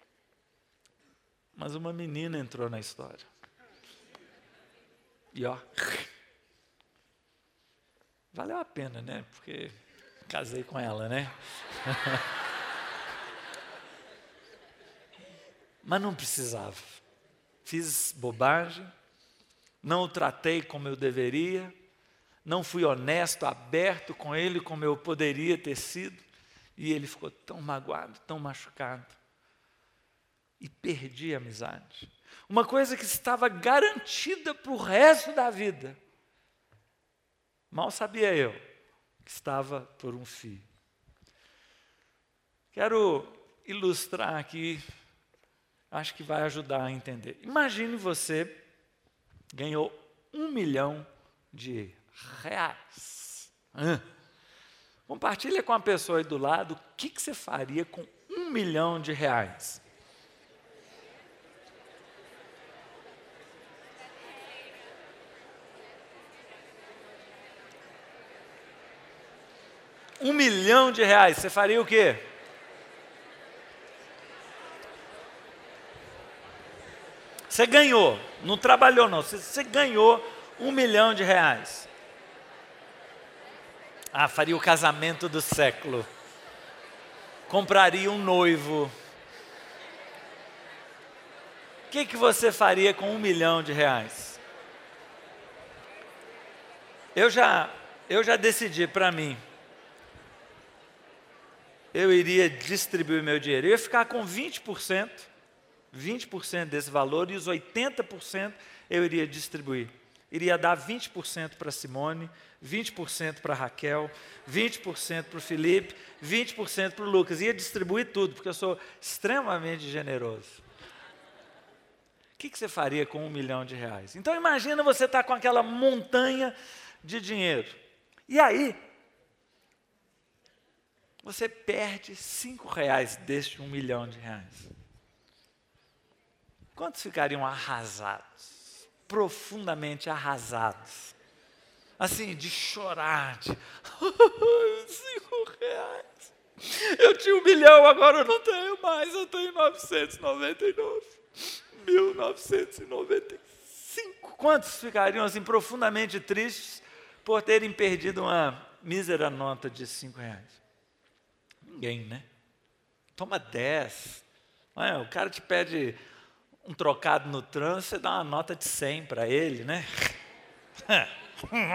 A: Mas uma menina entrou na história. E ó, valeu a pena, né? Porque casei com ela, né? Mas não precisava. Fiz bobagem, não o tratei como eu deveria, não fui honesto, aberto com ele como eu poderia ter sido, e ele ficou tão magoado, tão machucado. E perdi a amizade. Uma coisa que estava garantida para o resto da vida. Mal sabia eu que estava por um fio. Quero ilustrar aqui, acho que vai ajudar a entender. Imagine você ganhou um milhão de reais. Hã? Compartilha com a pessoa aí do lado o que, que você faria com um milhão de reais. Um milhão de reais, você faria o quê? Você ganhou, não trabalhou não, você, você ganhou um milhão de reais. Ah, faria o casamento do século. Compraria um noivo. O que, que você faria com um milhão de reais? Eu já, eu já decidi para mim. Eu iria distribuir meu dinheiro. Eu ia ficar com vinte por cento, vinte por cento desse valor, e os oitenta por cento eu iria distribuir. Iria dar vinte por cento para Simone, vinte por cento para Raquel, vinte por cento para o Felipe, vinte por cento para o Lucas. Ia distribuir tudo, porque eu sou extremamente generoso. O que, que você faria com um milhão de reais? Então imagina você estar com aquela montanha de dinheiro. E aí, você perde cinco reais deste um milhão de reais. Quantos ficariam arrasados? Profundamente arrasados. Assim, de chorar, de cinco reais. Eu tinha um milhão, agora eu não tenho mais, eu tenho novecentos e noventa e nove. mil novecentos e noventa e cinco. Quantos ficariam assim profundamente tristes por terem perdido uma mísera nota de cinco reais? Ninguém, né? Toma dez. É, o cara te pede um trocado no trânsito, você dá uma nota de cem para ele, né?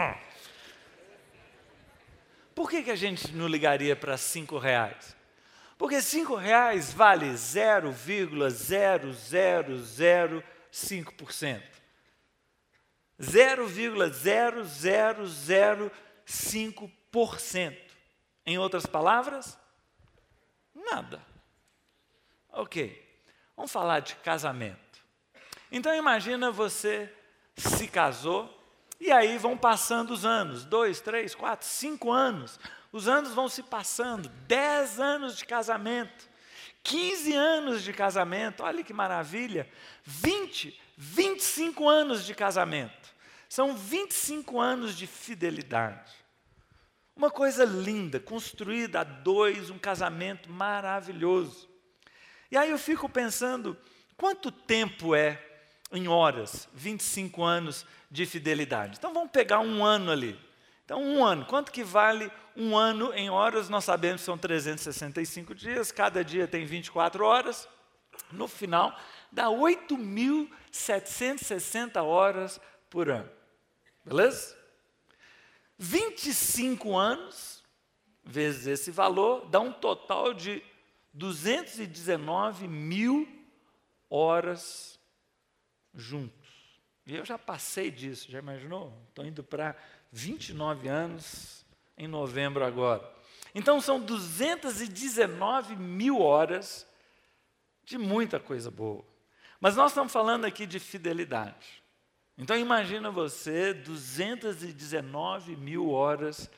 A: Por que, que a gente não ligaria para cinco reais? Porque cinco reais vale zero vírgula zero zero zero cinco por cento. zero vírgula zero zero zero cinco por cento. Em outras palavras, nada. Ok, vamos falar de casamento. Então imagina você se casou, e aí vão passando os anos, dois, três, quatro, cinco anos. Os anos vão se passando, dez anos de casamento, quinze anos de casamento, olha que maravilha, vinte, vinte e cinco anos de casamento. São vinte e cinco anos de fidelidade. Uma coisa linda, construída a dois, um casamento maravilhoso. E aí eu fico pensando, quanto tempo é em horas, vinte e cinco anos de fidelidade? Então vamos pegar um ano ali. Então um ano, quanto que vale um ano em horas? Nós sabemos que são trezentos e sessenta e cinco dias, cada dia tem vinte e quatro horas. No final, dá oito mil setecentas e sessenta horas por ano. Beleza? vinte e cinco anos, vezes esse valor, dá um total de duzentos e dezenove mil horas juntos. E eu já passei disso, já imaginou? Estou indo para vinte e nove anos em novembro agora. Então são duzentos e dezenove mil horas de muita coisa boa. Mas nós estamos falando aqui de fidelidade. Então imagina você, duzentos e dezenove mil horas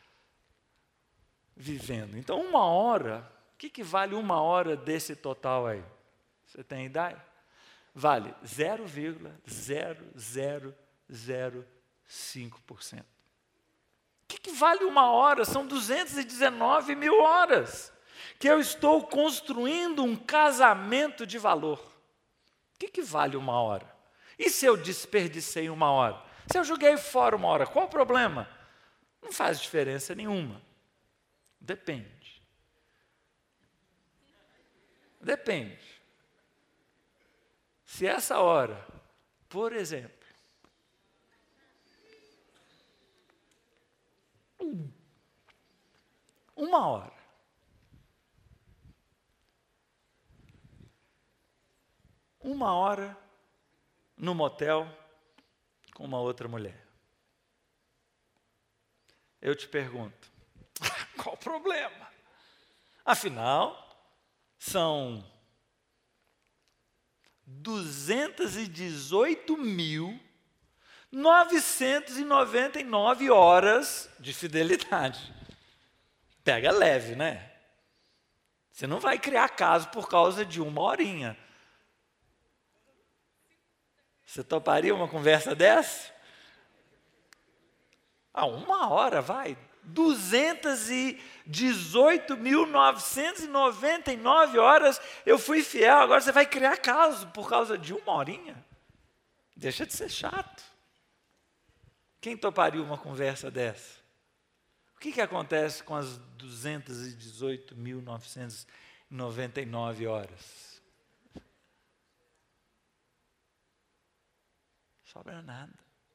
A: vivendo. Então uma hora, o que, que vale uma hora desse total aí? Você tem ideia? Vale zero vírgula zero zero zero cinco por cento. O que, que vale uma hora? São duzentos e dezenove mil horas que eu estou construindo um casamento de valor. O que, que vale uma hora? E se eu desperdicei uma hora? Se eu joguei fora uma hora, qual o problema? Não faz diferença nenhuma. Depende. Depende. Se essa hora, por exemplo, uma hora, uma hora no motel com uma outra mulher. Eu te pergunto, qual o problema? Afinal, são duzentos e dezoito mil novecentos e noventa e nove horas de fidelidade. Pega leve, né? Você não vai criar caso por causa de uma horinha. Você toparia uma conversa dessa? Ah, uma hora, vai. duzentos e dezoito mil novecentos e noventa e nove horas eu fui fiel, agora você vai criar caso por causa de uma horinha? Deixa de ser chato. Quem toparia uma conversa dessa? O que, que acontece com as duzentos e dezoito mil novecentos e noventa e nove horas? Sobra nada.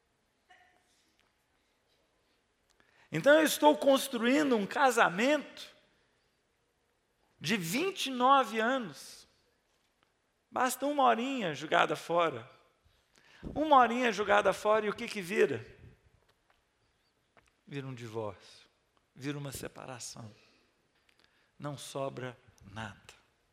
A: Então eu estou construindo um casamento de vinte e nove anos. Basta uma horinha jogada fora. Uma horinha jogada fora e o que que vira? Vira um divórcio, vira uma separação. Não sobra nada.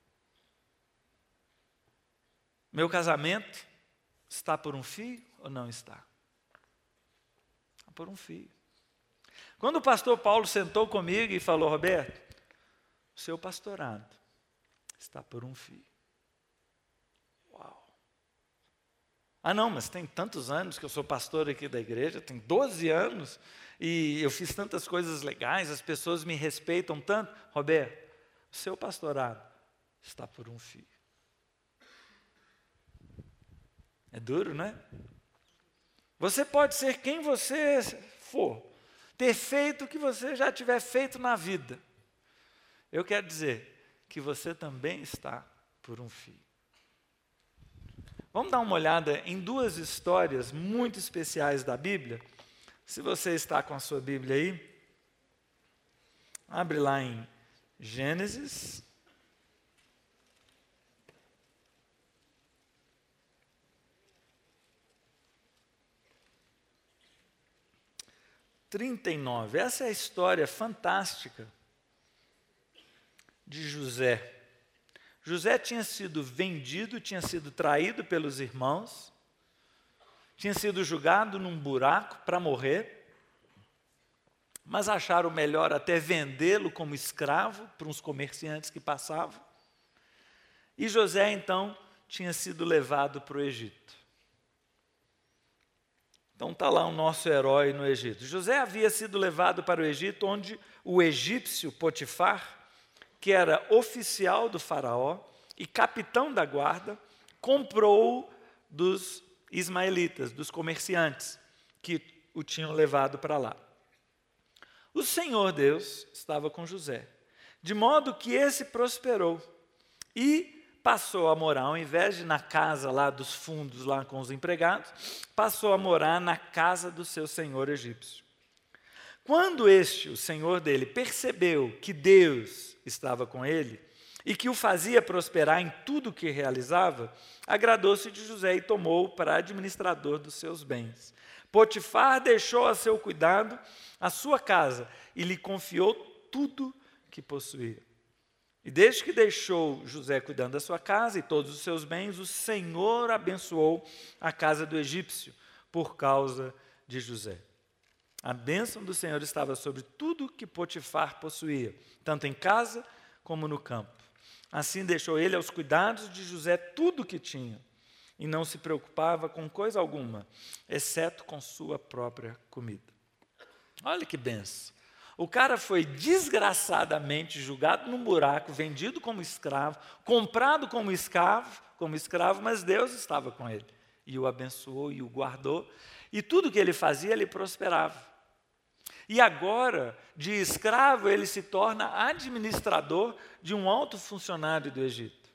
A: Meu casamento está por um fio ou não está? Está por um fio. Quando o pastor Paulo sentou comigo e falou, Roberto, o seu pastorado está por um fio. Uau! Ah não, mas tem tantos anos que eu sou pastor aqui da igreja, tem doze anos, e eu fiz tantas coisas legais, as pessoas me respeitam tanto. Roberto, o seu pastorado está por um fio. É duro, né? Você pode ser quem você for, ter feito o que você já tiver feito na vida. Eu quero dizer que você também está por um fio. Vamos dar uma olhada em duas histórias muito especiais da Bíblia. Se você está com a sua Bíblia aí, abre lá em Gênesis, trinta e nove. Essa é a história fantástica de José. José tinha sido vendido, tinha sido traído pelos irmãos, tinha sido jogado num buraco para morrer, mas acharam melhor até vendê-lo como escravo para uns comerciantes que passavam. E José, então, tinha sido levado para o Egito. Então está lá o nosso herói no Egito. José havia sido levado para o Egito, onde o egípcio Potifar, que era oficial do faraó e capitão da guarda, comprou dos ismaelitas, dos comerciantes que o tinham levado para lá. O Senhor Deus estava com José, de modo que esse prosperou e passou a morar, ao invés de na casa lá dos fundos, lá com os empregados, passou a morar na casa do seu senhor egípcio. Quando este, o senhor dele, percebeu que Deus estava com ele e que o fazia prosperar em tudo o que realizava, agradou-se de José e tomou-o para administrador dos seus bens. Potifar deixou a seu cuidado a sua casa e lhe confiou tudo que possuía. E desde que deixou José cuidando da sua casa e todos os seus bens, o Senhor abençoou a casa do egípcio por causa de José. A bênção do Senhor estava sobre tudo que Potifar possuía, tanto em casa como no campo. Assim deixou ele aos cuidados de José tudo o que tinha, e não se preocupava com coisa alguma, exceto com sua própria comida. Olha que bênção. O cara foi desgraçadamente julgado num buraco, vendido como escravo, comprado como escravo, como escravo, mas Deus estava com ele e o abençoou e o guardou, e tudo que ele fazia, ele prosperava. E agora, de escravo, ele se torna administrador de um alto funcionário do Egito.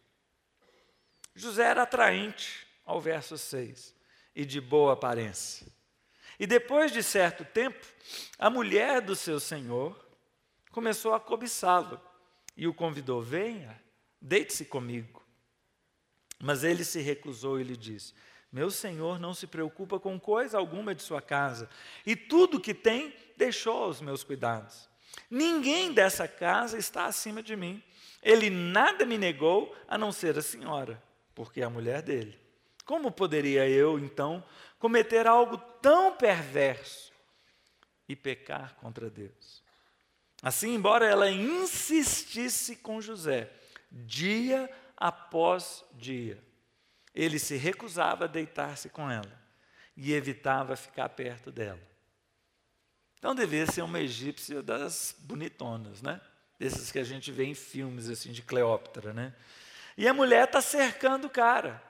A: José era atraente, ao verso seis, e de boa aparência. E depois de certo tempo, a mulher do seu senhor começou a cobiçá-lo e o convidou: venha, deite-se comigo. Mas ele se recusou e lhe disse: meu senhor não se preocupa com coisa alguma de sua casa, e tudo que tem deixou aos meus cuidados. Ninguém dessa casa está acima de mim. Ele nada me negou, a não ser a senhora, porque é a mulher dele. Como poderia eu, então, cometer algo tão perverso e pecar contra Deus? Assim, embora ela insistisse com José, dia após dia, ele se recusava a deitar-se com ela e evitava ficar perto dela. Então devia ser uma egípcia das bonitonas, né? Desses que a gente vê em filmes assim de Cleópatra, né? E a mulher está cercando o cara.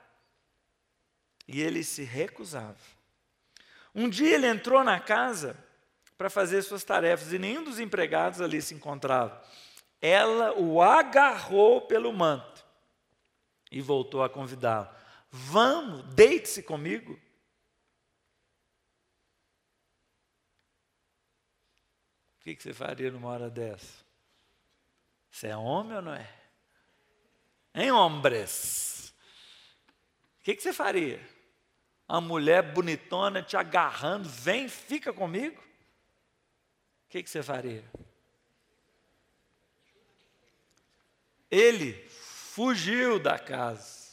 A: E ele se recusava. Um dia ele entrou na casa para fazer suas tarefas e nenhum dos empregados ali se encontrava. Ela o agarrou pelo manto e voltou a convidá-lo. Vamos, deite-se comigo. O que você faria numa hora dessa? Você é homem ou não é? Hein, hombres? O que você faria? A mulher bonitona te agarrando, vem, fica comigo? O que você faria? Ele fugiu da casa.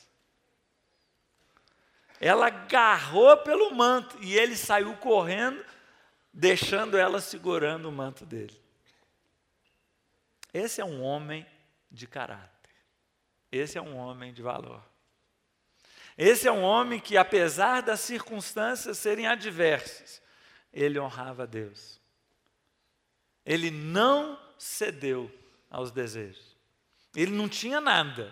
A: Ela agarrou pelo manto e ele saiu correndo, deixando ela segurando o manto dele. Esse é um homem de caráter. Esse é um homem de valor. Esse é um homem que, apesar das circunstâncias serem adversas, ele honrava a Deus. Ele não cedeu aos desejos. Ele não tinha nada,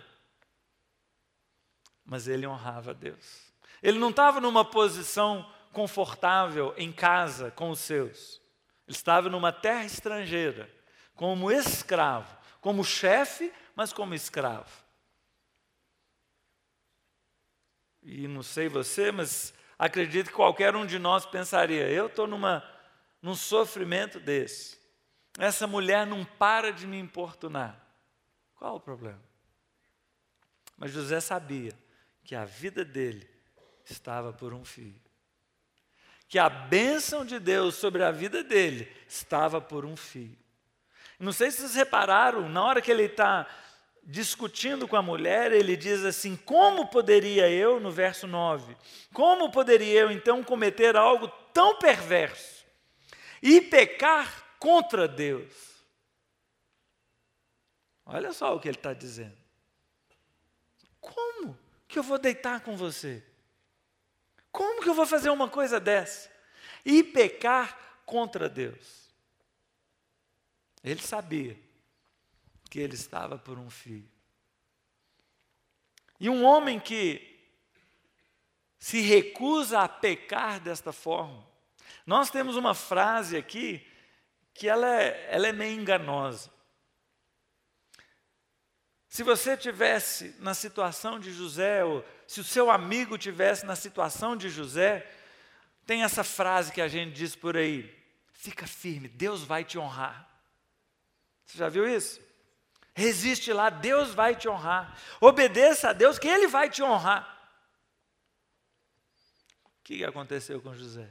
A: mas ele honrava a Deus. Ele não estava numa posição confortável em casa com os seus. Ele estava numa terra estrangeira, como escravo, como chefe, mas como escravo. E não sei você, mas acredito que qualquer um de nós pensaria: eu estou numa, num sofrimento desse. Essa mulher não para de me importunar. Qual o problema? Mas José sabia que a vida dele estava por um fio. que a bênção de Deus sobre a vida dele estava por um fio. Não sei se vocês repararam, na hora que ele está discutindo com a mulher, ele diz assim: como poderia eu, no verso nove, como poderia eu então cometer algo tão perverso e pecar contra Deus? Olha só o que ele está dizendo. Como que eu vou deitar com você? Como que eu vou fazer uma coisa dessa? E pecar contra Deus? Ele sabia que ele estava por um fio. E um homem que se recusa a pecar desta forma, nós temos uma frase aqui que ela é, ela é meio enganosa. Se você tivesse na situação de José, ou se o seu amigo tivesse na situação de José, tem essa frase que a gente diz por aí: fica firme, Deus vai te honrar. Você já viu isso? Resiste lá, Deus vai te honrar. Obedeça a Deus que Ele vai te honrar. O que aconteceu com José?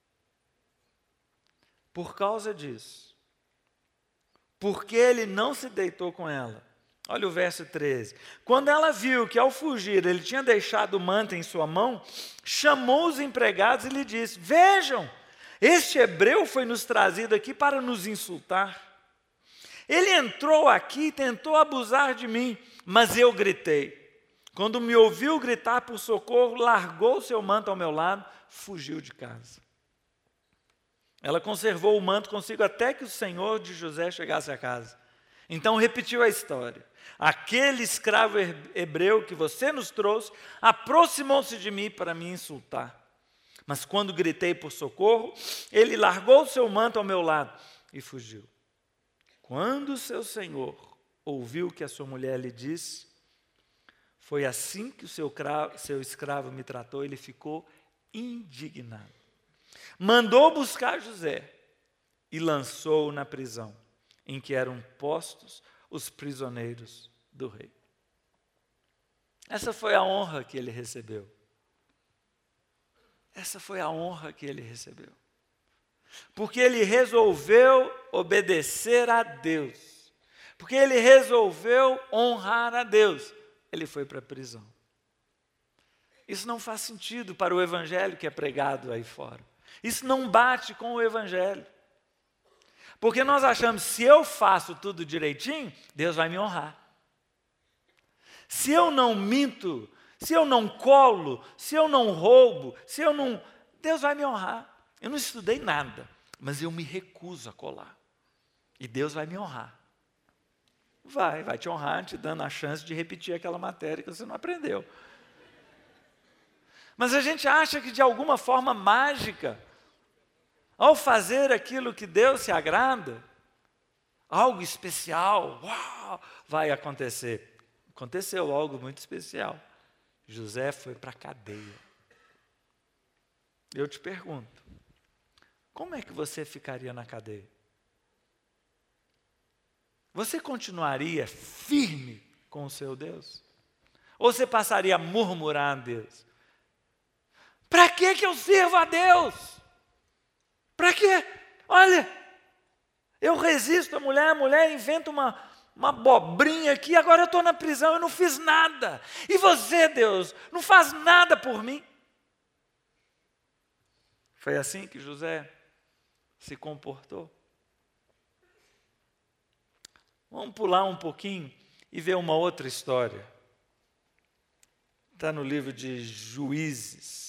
A: Por causa disso, porque ele não se deitou com ela. Olha o verso treze. Quando ela viu que ao fugir ele tinha deixado o manto em sua mão, chamou os empregados e lhe disse: vejam, este hebreu foi nos trazido aqui para nos insultar. Ele entrou aqui e tentou abusar de mim, mas eu gritei. Quando me ouviu gritar por socorro, largou seu manto ao meu lado, fugiu de casa. Ela conservou o manto consigo até que o senhor de José chegasse a casa. Então repetiu a história. Aquele escravo hebreu que você nos trouxe aproximou-se de mim para me insultar. Mas quando gritei por socorro, ele largou seu manto ao meu lado e fugiu. Quando seu senhor ouviu o que a sua mulher lhe disse, foi assim que o seu, cravo, seu escravo me tratou, ele ficou indignado. Mandou buscar José e lançou-o na prisão, em que eram postos os prisioneiros do rei. Essa foi a honra que ele recebeu. Essa foi a honra que ele recebeu. Porque ele resolveu obedecer a Deus. Porque ele resolveu honrar a Deus. Ele foi para a prisão. Isso não faz sentido para o evangelho que é pregado aí fora. Isso não bate com o evangelho. Porque nós achamos, se eu faço tudo direitinho, Deus vai me honrar. Se eu não minto, se eu não colo, se eu não roubo, se eu não... Deus vai me honrar. Eu não estudei nada, mas eu me recuso a colar. E Deus vai me honrar. Vai, vai te honrar, te dando a chance de repetir aquela matéria que você não aprendeu. Mas a gente acha que de alguma forma mágica, ao fazer aquilo que Deus se agrada, algo especial, uau, vai acontecer. Aconteceu algo muito especial. José foi para a cadeia. Eu te pergunto, como é que você ficaria na cadeia? Você continuaria firme com o seu Deus? Ou você passaria a murmurar a Deus? Para que que eu sirvo a Deus? Para quê? Olha, eu resisto à mulher, a mulher inventa uma, uma abobrinha aqui, agora eu estou na prisão, eu não fiz nada. E você, Deus, não faz nada por mim? Foi assim que José se comportou. Vamos pular um pouquinho e ver uma outra história. Está no livro de Juízes.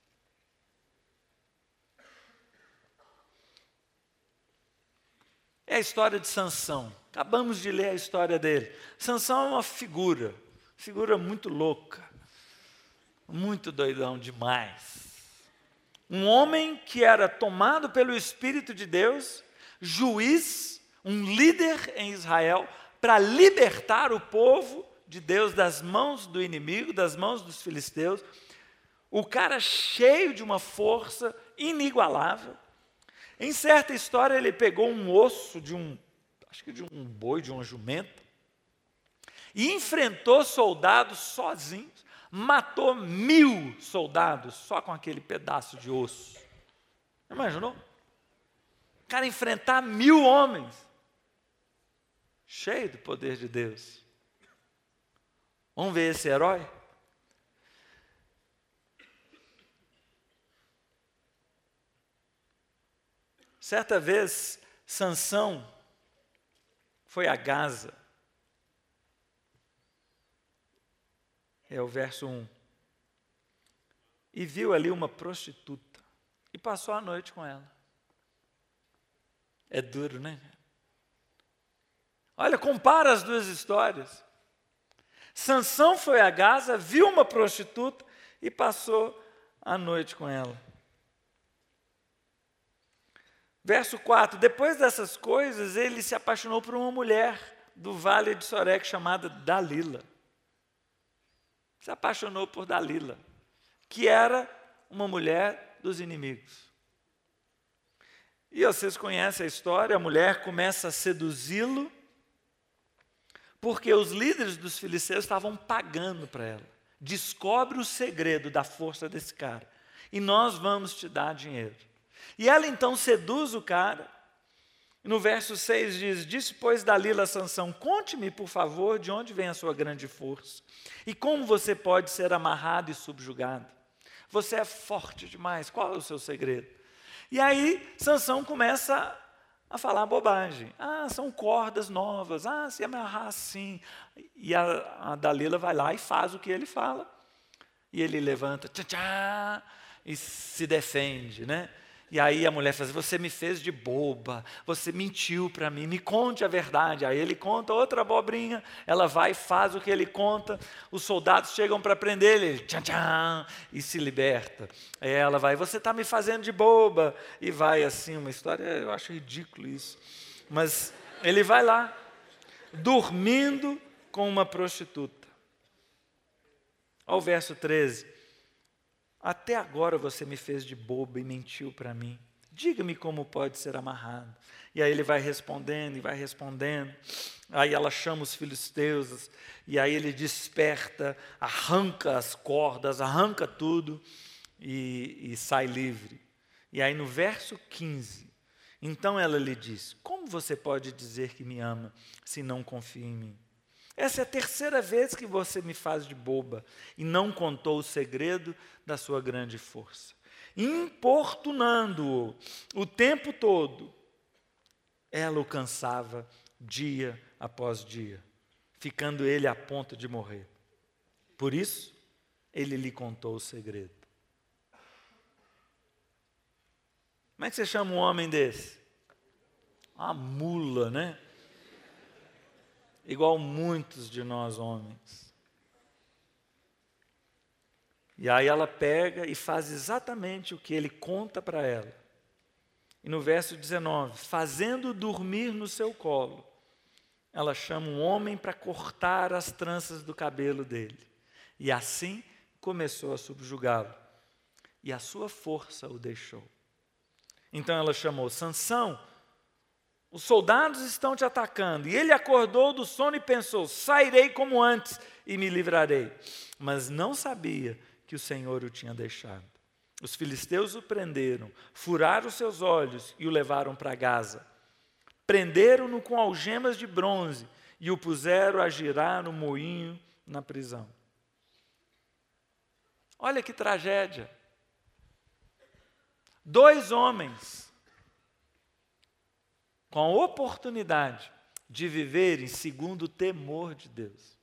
A: É a história de Sansão. Acabamos de ler a história dele. Sansão é uma figura, figura muito louca, muito doidão demais. Um homem que era tomado pelo Espírito de Deus, juiz, um líder em Israel, para libertar o povo de Deus das mãos do inimigo, das mãos dos filisteus. O cara cheio de uma força inigualável. Em certa história, ele pegou um osso de um, acho que de um boi, de uma jumenta, e enfrentou soldados sozinhos, matou mil soldados só com aquele pedaço de osso. Imaginou? O cara enfrentar mil homens, cheio do poder de Deus. Vamos ver esse herói? Certa vez, Sansão foi a Gaza. É o verso um. E viu ali uma prostituta. E passou a noite com ela. É duro, né? Olha, compara as duas histórias. Sansão foi a Gaza, viu uma prostituta e passou a noite com ela. Verso quatro, depois dessas coisas, ele se apaixonou por uma mulher do vale de Sorek chamada Dalila. Se apaixonou por Dalila, que era uma mulher dos inimigos. E vocês conhecem a história, a mulher começa a seduzi-lo, porque os líderes dos filisteus estavam pagando para ela. Descobre o segredo da força desse cara, e nós vamos te dar dinheiro. E ela então seduz o cara, e no verso seis diz, disse pois Dalila a Sansão, conte-me por favor de onde vem a sua grande força, e como você pode ser amarrado e subjugado. Você é forte demais, qual é o seu segredo? E aí Sansão começa a falar bobagem. Ah, são cordas novas, ah, se amarrar assim. E a, a Dalila vai lá e faz o que ele fala. E ele levanta, tchá, tchá, e se defende, né? E aí a mulher fala, você me fez de boba, você mentiu para mim, me conte a verdade. Aí ele conta outra abobrinha, ela vai e faz o que ele conta, os soldados chegam para prender ele, ele tchan, tchan, e se liberta. Aí ela vai, você está me fazendo de boba, e vai assim, uma história, eu acho ridículo isso. Mas ele vai lá, dormindo com uma prostituta. Olha o verso treze. Até agora você me fez de boba e mentiu para mim. Diga-me como pode ser amarrado. E aí ele vai respondendo e vai respondendo. Aí ela chama os filisteus. E aí ele desperta, arranca as cordas, arranca tudo e, e sai livre. E aí no verso quinze, então ela lhe diz, como você pode dizer que me ama se não confia em mim? Essa é a terceira vez que você me faz de boba e não contou o segredo da sua grande força. Importunando-o o tempo todo, ela o cansava dia após dia, ficando ele a ponto de morrer. Por isso, ele lhe contou o segredo. Como é que você chama um homem desse? Uma mula, né? Igual muitos de nós homens. E aí ela pega e faz exatamente o que ele conta para ela. E no verso dezenove, fazendo dormir no seu colo, ela chama um homem para cortar as tranças do cabelo dele. E assim começou a subjugá-lo. E a sua força o deixou. Então ela chamou, Sansão, os soldados estão te atacando. E ele acordou do sono e pensou, sairei como antes e me livrarei. Mas não sabia que o Senhor o tinha deixado. Os filisteus o prenderam, furaram os seus olhos e o levaram para Gaza. Prenderam-no com algemas de bronze e o puseram a girar no moinho na prisão. Olha que tragédia. Dois homens com a oportunidade de viverem segundo o temor de Deus.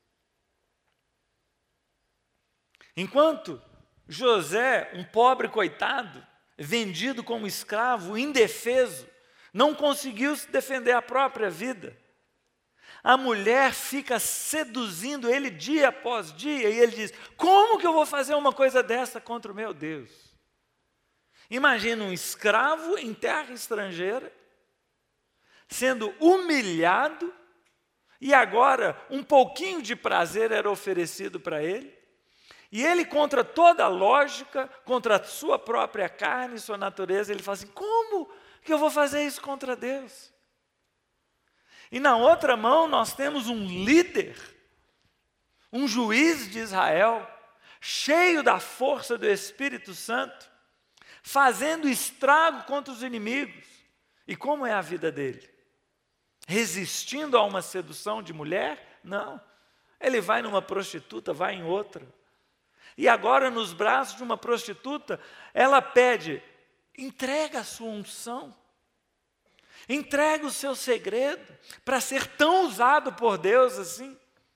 A: Enquanto José, um pobre coitado, vendido como escravo, indefeso, não conseguiu se defender a própria vida, a mulher fica seduzindo ele dia após dia, e ele diz, como que eu vou fazer uma coisa dessa contra o meu Deus? Imagina um escravo em terra estrangeira, sendo humilhado, e agora um pouquinho de prazer era oferecido para ele, e ele, contra toda a lógica, contra a sua própria carne, sua natureza, ele fala assim, como que eu vou fazer isso contra Deus? E na outra mão nós temos um líder, um juiz de Israel, cheio da força do Espírito Santo, fazendo estrago contra os inimigos. E como é a vida dele? Resistindo a uma sedução de mulher? Não. Ele vai numa prostituta, vai em outra. E agora, nos braços de uma prostituta, ela pede, entrega a sua unção. Entrega o seu segredo para ser tão usado por Deus assim.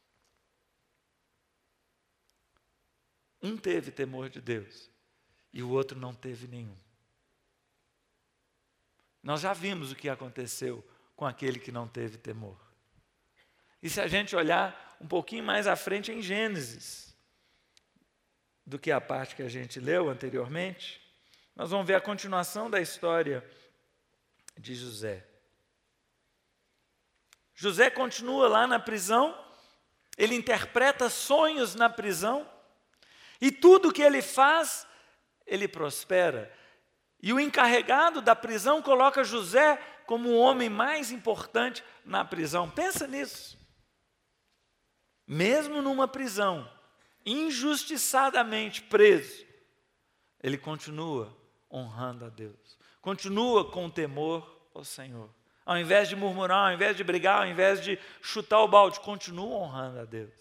A: Um teve temor de Deus e o outro não teve nenhum. Nós já vimos o que aconteceu com aquele que não teve temor. E se a gente olhar um pouquinho mais à frente em Gênesis, do que a parte que a gente leu anteriormente, nós vamos ver a continuação da história de José. José continua lá na prisão, ele interpreta sonhos na prisão, e tudo que ele faz, ele prospera. E o encarregado da prisão coloca José como o homem mais importante na prisão. Pensa nisso. Mesmo numa prisão, injustiçadamente preso, ele continua honrando a Deus. Continua com temor ao Senhor. Ao invés de murmurar, ao invés de brigar, ao invés de chutar o balde, continua honrando a Deus.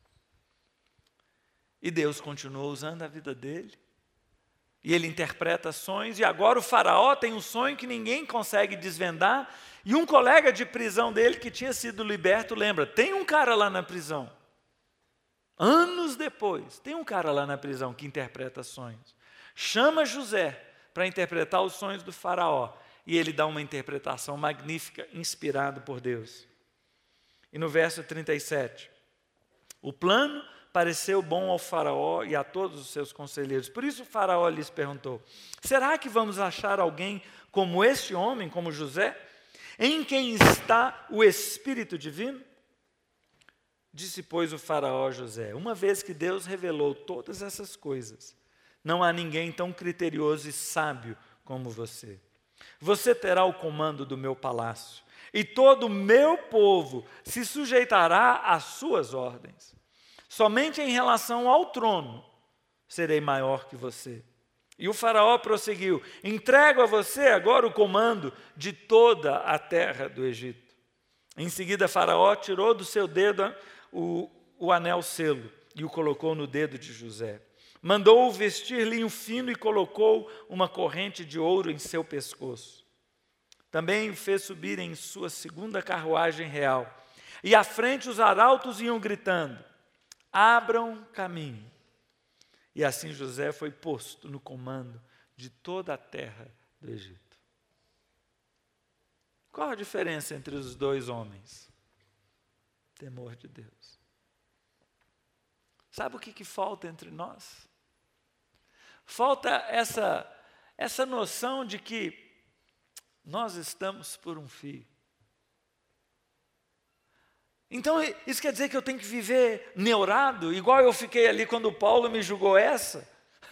A: E Deus continua usando a vida dele. E ele interpreta sonhos, e agora o faraó tem um sonho que ninguém consegue desvendar, e um colega de prisão dele, que tinha sido liberto, lembra, tem um cara lá na prisão. Anos depois, tem um cara lá na prisão que interpreta sonhos. Chama José para interpretar os sonhos do faraó, e ele dá uma interpretação magnífica, inspirado por Deus. E no verso trinta e sete, o plano pareceu bom ao faraó e a todos os seus conselheiros. Por isso o faraó lhes perguntou, será que vamos achar alguém como este homem, como José, em quem está o Espírito Divino? Disse, pois, o faraó a José, uma vez que Deus revelou todas essas coisas, não há ninguém tão criterioso e sábio como você. Você terá o comando do meu palácio, e todo o meu povo se sujeitará às suas ordens. Somente em relação ao trono serei maior que você. E o faraó prosseguiu, entrego a você agora o comando de toda a terra do Egito. Em seguida, faraó tirou do seu dedo o, o anel selo e o colocou no dedo de José. Mandou-o vestir linho fino e colocou uma corrente de ouro em seu pescoço. Também o fez subir em sua segunda carruagem real. E à frente os arautos iam gritando, abram caminho. E assim José foi posto no comando de toda a terra do Egito. Qual a diferença entre os dois homens? Temor de Deus. Sabe o que, que falta entre nós? Falta essa, essa noção de que nós estamos por um fio. Então, isso quer dizer que eu tenho que viver neurado, igual eu fiquei ali quando Paulo me julgou essa?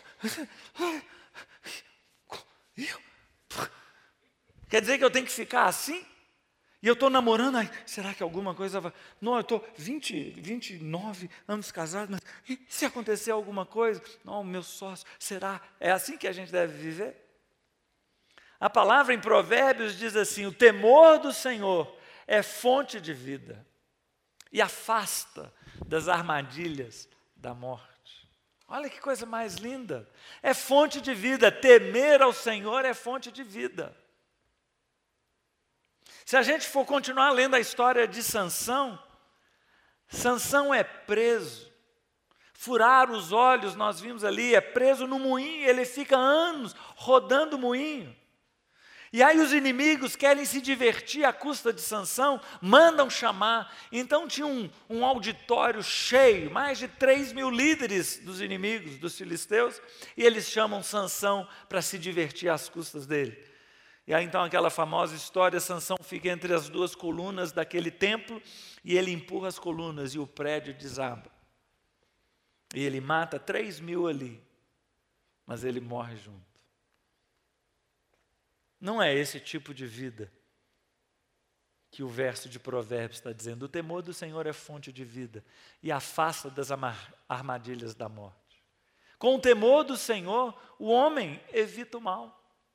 A: Quer dizer que eu tenho que ficar assim? E eu estou namorando, ai, será que alguma coisa vai... Não, eu estou vinte, vinte e nove anos casado, mas e se acontecer alguma coisa? Não, meu sócio, será? É assim que a gente deve viver? A palavra em Provérbios diz assim, o temor do Senhor é fonte de vida e afasta das armadilhas da morte. Olha que coisa mais linda. É fonte de vida. Temer ao Senhor é fonte de vida. Se a gente for continuar lendo a história de Sansão, Sansão é preso. Furar os olhos, nós vimos ali, é preso no moinho, ele fica anos rodando o moinho. E aí os inimigos querem se divertir à custa de Sansão, mandam chamar. Então tinha um, um auditório cheio, mais de três mil líderes dos inimigos, dos filisteus, e eles chamam Sansão para se divertir às custas dele. E aí então aquela famosa história, Sansão fica entre as duas colunas daquele templo, e ele empurra as colunas e o prédio desaba. E ele mata três mil ali, mas ele morre junto. Não é esse tipo de vida que o verso de Provérbios está dizendo. O temor do Senhor é fonte de vida e afasta das armadilhas da morte. Com o temor do Senhor, o homem evita o mal.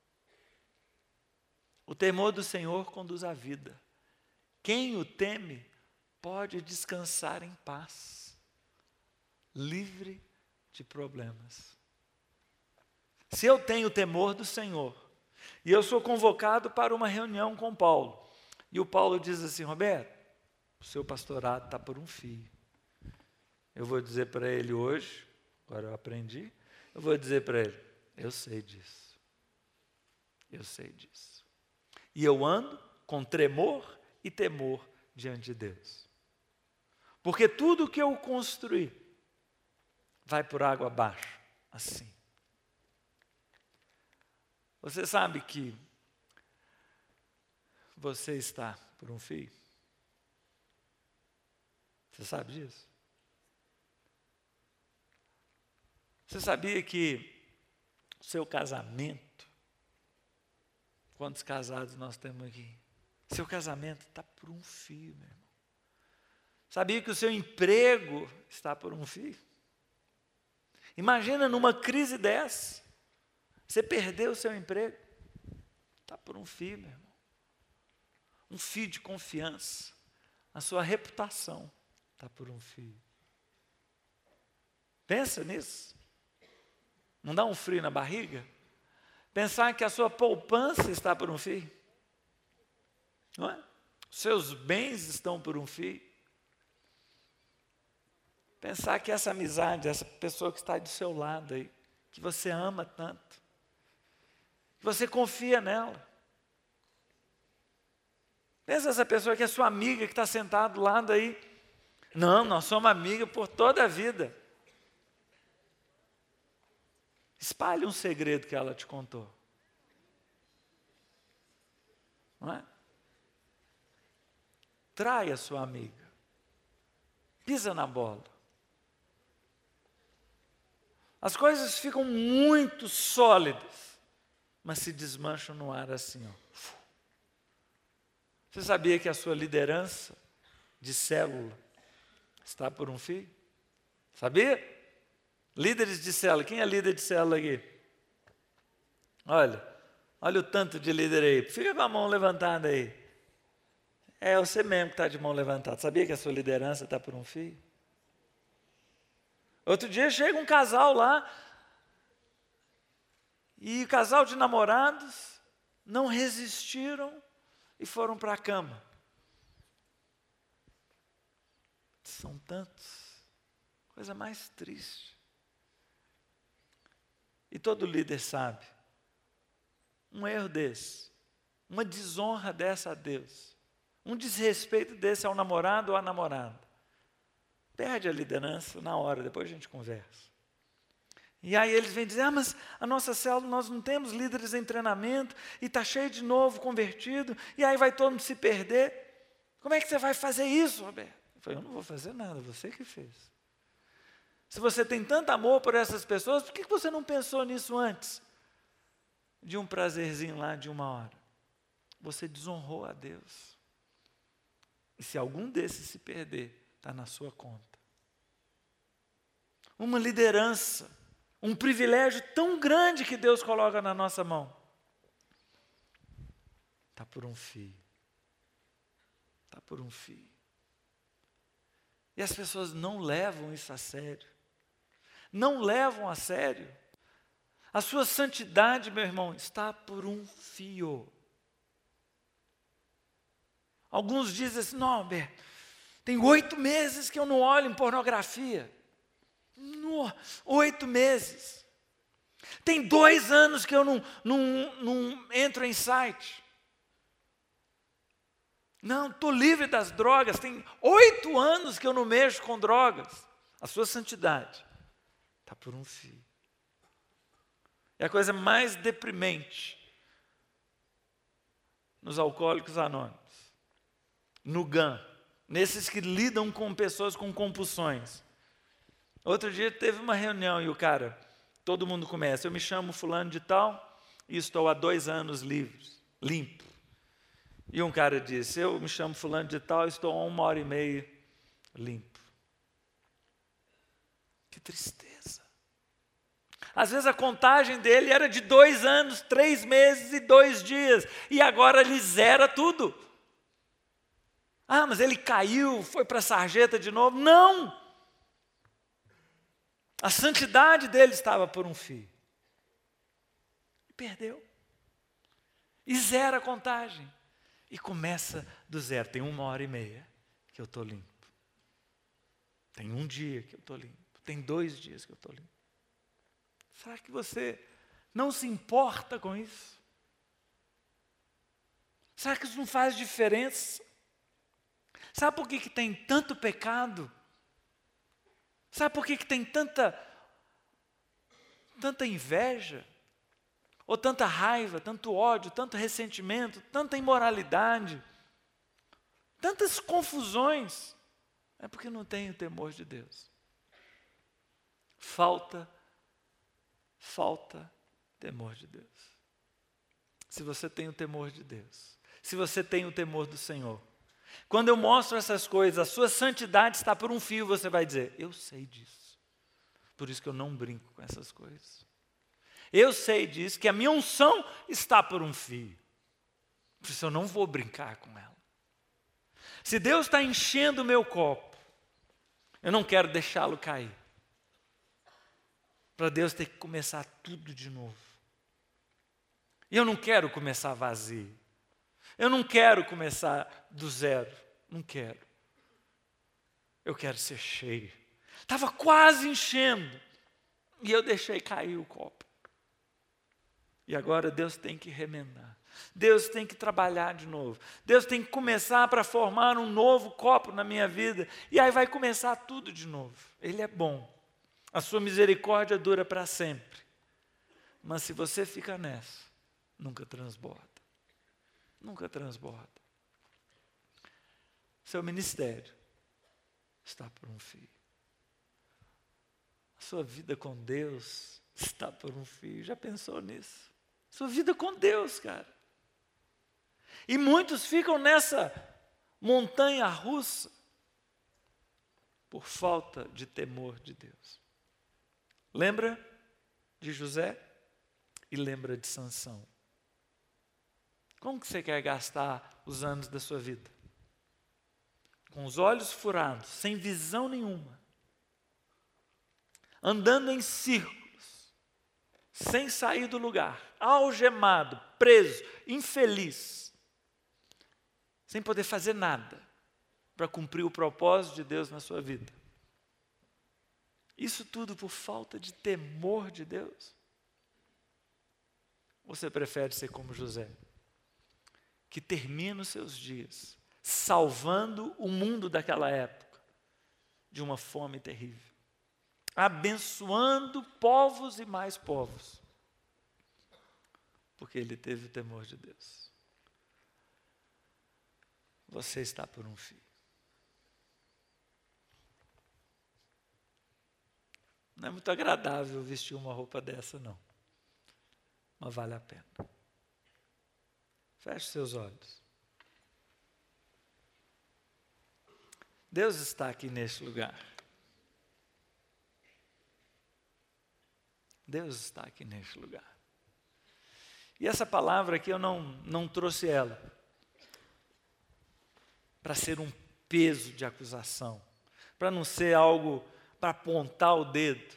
A: O temor do Senhor conduz à vida. Quem o teme pode descansar em paz, livre de problemas. Se eu tenho temor do Senhor, e eu sou convocado para uma reunião com Paulo, e o Paulo diz assim: Roberto, o seu pastorado está por um fio. Eu vou dizer para ele hoje, agora eu aprendi, eu vou dizer para ele: eu sei disso, eu sei disso. E eu ando com tremor e temor diante de Deus. Porque tudo que eu construí vai por água abaixo, assim. Você sabe que você está por um fio? Você sabe disso? Você sabia que o seu casamento, quantos casados nós temos aqui? Seu casamento está por um fio, meu irmão. Sabia que o seu emprego está por um fio? Imagina numa crise dessa, você perdeu o seu emprego, está por um fio, meu irmão. Um fio de confiança. A sua reputação está por um fio. Pensa nisso. Não dá um frio na barriga? Pensar que a sua poupança está por um fio? Não é? Os seus bens estão por um fio. Pensar que essa amizade, essa pessoa que está do seu lado aí, que você ama tanto, que você confia nela. Pensa essa pessoa que é sua amiga, que está sentada do lado aí. Não, nós somos amigas por toda a vida. Espalhe um segredo que ela te contou. Não é? Trai a sua amiga. Pisa na bola. As coisas ficam muito sólidas, mas se desmancham no ar assim, ó. Você sabia que a sua liderança de célula está por um fio? Sabia? Líderes de célula, quem é líder de célula aqui? Olha, olha o tanto de líder aí. Fica com a mão levantada aí. É você mesmo que está de mão levantada. Sabia que a sua liderança está por um fio? Outro dia chega um casal lá, e o casal de namorados não resistiram e foram para a cama. São tantos. Coisa mais triste. E todo líder sabe, um erro desse, uma desonra dessa a Deus, um desrespeito desse ao namorado ou à namorada, perde a liderança na hora, depois a gente conversa. E aí eles vêm dizer: ah, mas a nossa célula, nós não temos líderes em treinamento, e está cheio de novo convertido, e aí vai todo mundo se perder. Como é que você vai fazer isso, Roberto? Eu falei: eu não vou fazer nada, você que fez. Se você tem tanto amor por essas pessoas, por que você não pensou nisso antes? De um prazerzinho lá de uma hora. Você desonrou a Deus. E se algum desses se perder, está na sua conta. Uma liderança, um privilégio tão grande que Deus coloca na nossa mão, está por um fio. Está por um fio. E as pessoas não levam isso a sério. Não levam a sério. A sua santidade, meu irmão, está por um fio. Alguns dizem assim: não, Alberto, tem oito meses que eu não olho em pornografia. No, oito meses. Tem dois anos que eu não, não, não entro em site. Não, estou livre das drogas. Tem oito anos que eu não mexo com drogas. A sua santidade está por um fio. É a coisa mais deprimente nos alcoólicos anônimos, no G A M, nesses que lidam com pessoas com compulsões. Outro dia teve uma reunião e o cara, todo mundo começa: eu me chamo fulano de tal e estou há dois anos livres, limpo. E um cara disse: eu me chamo fulano de tal e estou há uma hora e meia limpo. Que tristeza. Às vezes a contagem dele era de dois anos, três meses e dois dias. E agora ele zera tudo. Ah, mas ele caiu, foi para a sarjeta de novo. Não! A santidade dele estava por um fio. E perdeu. E zera a contagem. E começa do zero. Tem uma hora e meia que eu estou limpo. Tem um dia que eu estou limpo. Tem dois dias que eu estou limpo. Será que você não se importa com isso? Será que isso não faz diferença? Sabe por que, que tem tanto pecado? Sabe por que, que tem tanta, tanta inveja? Ou tanta raiva, tanto ódio, tanto ressentimento, tanta imoralidade? Tantas confusões? É porque não tem o temor de Deus. Falta Falta temor de Deus. Se você tem o temor de Deus, se você tem o temor do Senhor, quando eu mostro essas coisas, a sua santidade está por um fio, você vai dizer, eu sei disso. Por isso que eu não brinco com essas coisas. Eu sei disso, que a minha unção está por um fio. Por isso eu não vou brincar com ela. Se Deus está enchendo o meu copo, eu não quero deixá-lo cair. Para Deus ter que começar tudo de novo. E eu não quero começar vazio. Eu não quero começar do zero. Não quero. Eu quero ser cheio. Estava quase enchendo. E eu deixei cair o copo. E agora Deus tem que remendar. Deus tem que trabalhar de novo. Deus tem que começar para formar um novo copo na minha vida. E aí vai começar tudo de novo. Ele é bom. A sua misericórdia dura para sempre. Mas se você fica nessa, nunca transborda. Nunca transborda. Seu ministério está por um fio. A sua vida com Deus está por um fio. Já pensou nisso? Sua vida com Deus, cara. E muitos ficam nessa montanha russa por falta de temor de Deus. Lembra de José e lembra de Sansão. Como que você quer gastar os anos da sua vida? Com os olhos furados, sem visão nenhuma, andando em círculos, sem sair do lugar, algemado, preso, infeliz, sem poder fazer nada para cumprir o propósito de Deus na sua vida. Isso tudo por falta de temor de Deus? Você prefere ser como José, que termina os seus dias salvando o mundo daquela época de uma fome terrível, abençoando povos e mais povos, porque ele teve o temor de Deus? Você está por um fio. Não é muito agradável vestir uma roupa dessa, não. Mas vale a pena. Feche seus olhos. Deus está aqui neste lugar. Deus está aqui neste lugar. E essa palavra aqui eu não, não trouxe ela para ser um peso de acusação, para não ser algo para apontar o dedo.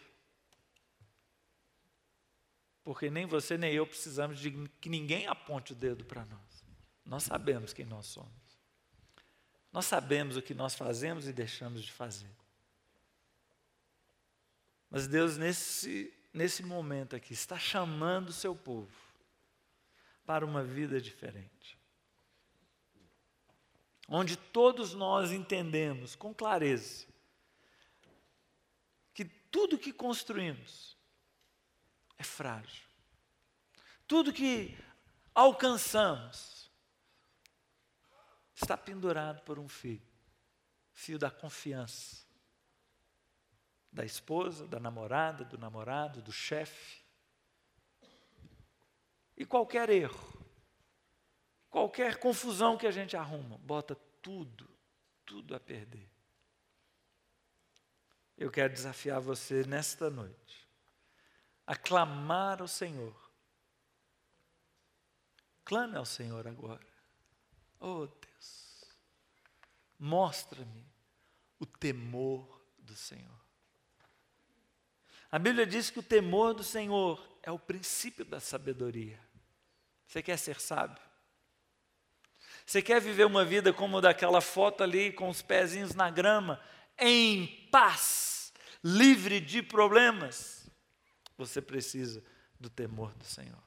A: Porque nem você nem eu precisamos de que ninguém aponte o dedo para nós. Nós sabemos quem nós somos. Nós sabemos o que nós fazemos e deixamos de fazer. Mas Deus, nesse, nesse momento aqui, está chamando o seu povo para uma vida diferente. Onde todos nós entendemos com clareza que tudo que construímos é frágil. Tudo que alcançamos está pendurado por um fio. Fio da confiança. Da esposa, da namorada, do namorado, do chefe. E qualquer erro, qualquer confusão que a gente arruma, bota tudo, tudo a perder. Eu quero desafiar você nesta noite a clamar ao Senhor. Clame ao Senhor agora. Oh Deus, mostra-me o temor do Senhor. A Bíblia diz que o temor do Senhor é o princípio da sabedoria. Você quer ser sábio? Você quer viver uma vida como daquela foto ali, com os pezinhos na grama, em paz, livre de problemas? Você precisa do temor do Senhor.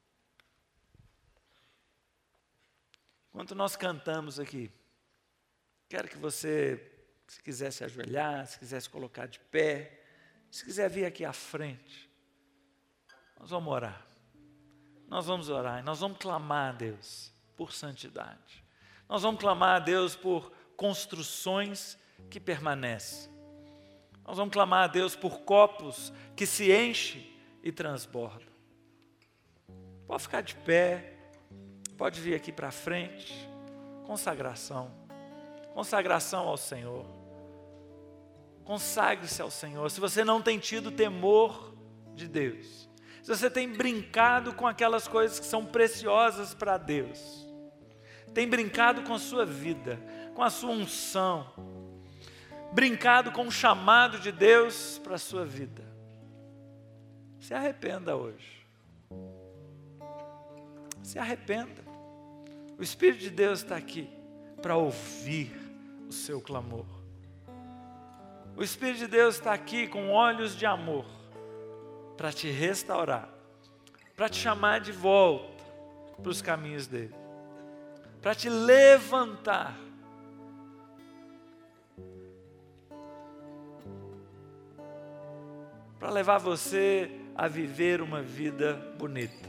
A: Enquanto nós cantamos aqui, quero que você, se quiser se ajoelhar, se quiser se colocar de pé, se quiser vir aqui à frente, nós vamos orar. Nós vamos orar e nós vamos clamar a Deus por santidade. Nós vamos clamar a Deus por construções que permanecem. Nós vamos clamar a Deus por copos que se enchem e transbordam. Pode ficar de pé, pode vir aqui para frente. Consagração. Consagração ao Senhor. Consagre-se ao Senhor. Se você não tem tido temor de Deus, se você tem brincado com aquelas coisas que são preciosas para Deus, tem brincado com a sua vida, com a sua unção, brincado com o chamado de Deus para a sua vida, se arrependa hoje. Se arrependa. O Espírito de Deus está aqui para ouvir o seu clamor. O Espírito de Deus está aqui com olhos de amor para te restaurar, para te chamar de volta para os caminhos dele, para te levantar, para levar você a viver uma vida bonita,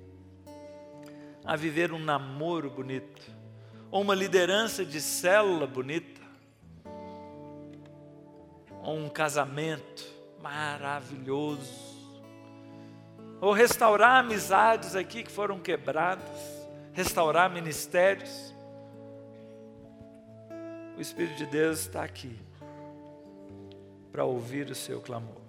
A: a viver um namoro bonito, ou uma liderança de célula bonita, ou um casamento maravilhoso, ou restaurar amizades aqui que foram quebradas, restaurar ministérios. O Espírito de Deus está aqui para ouvir o seu clamor.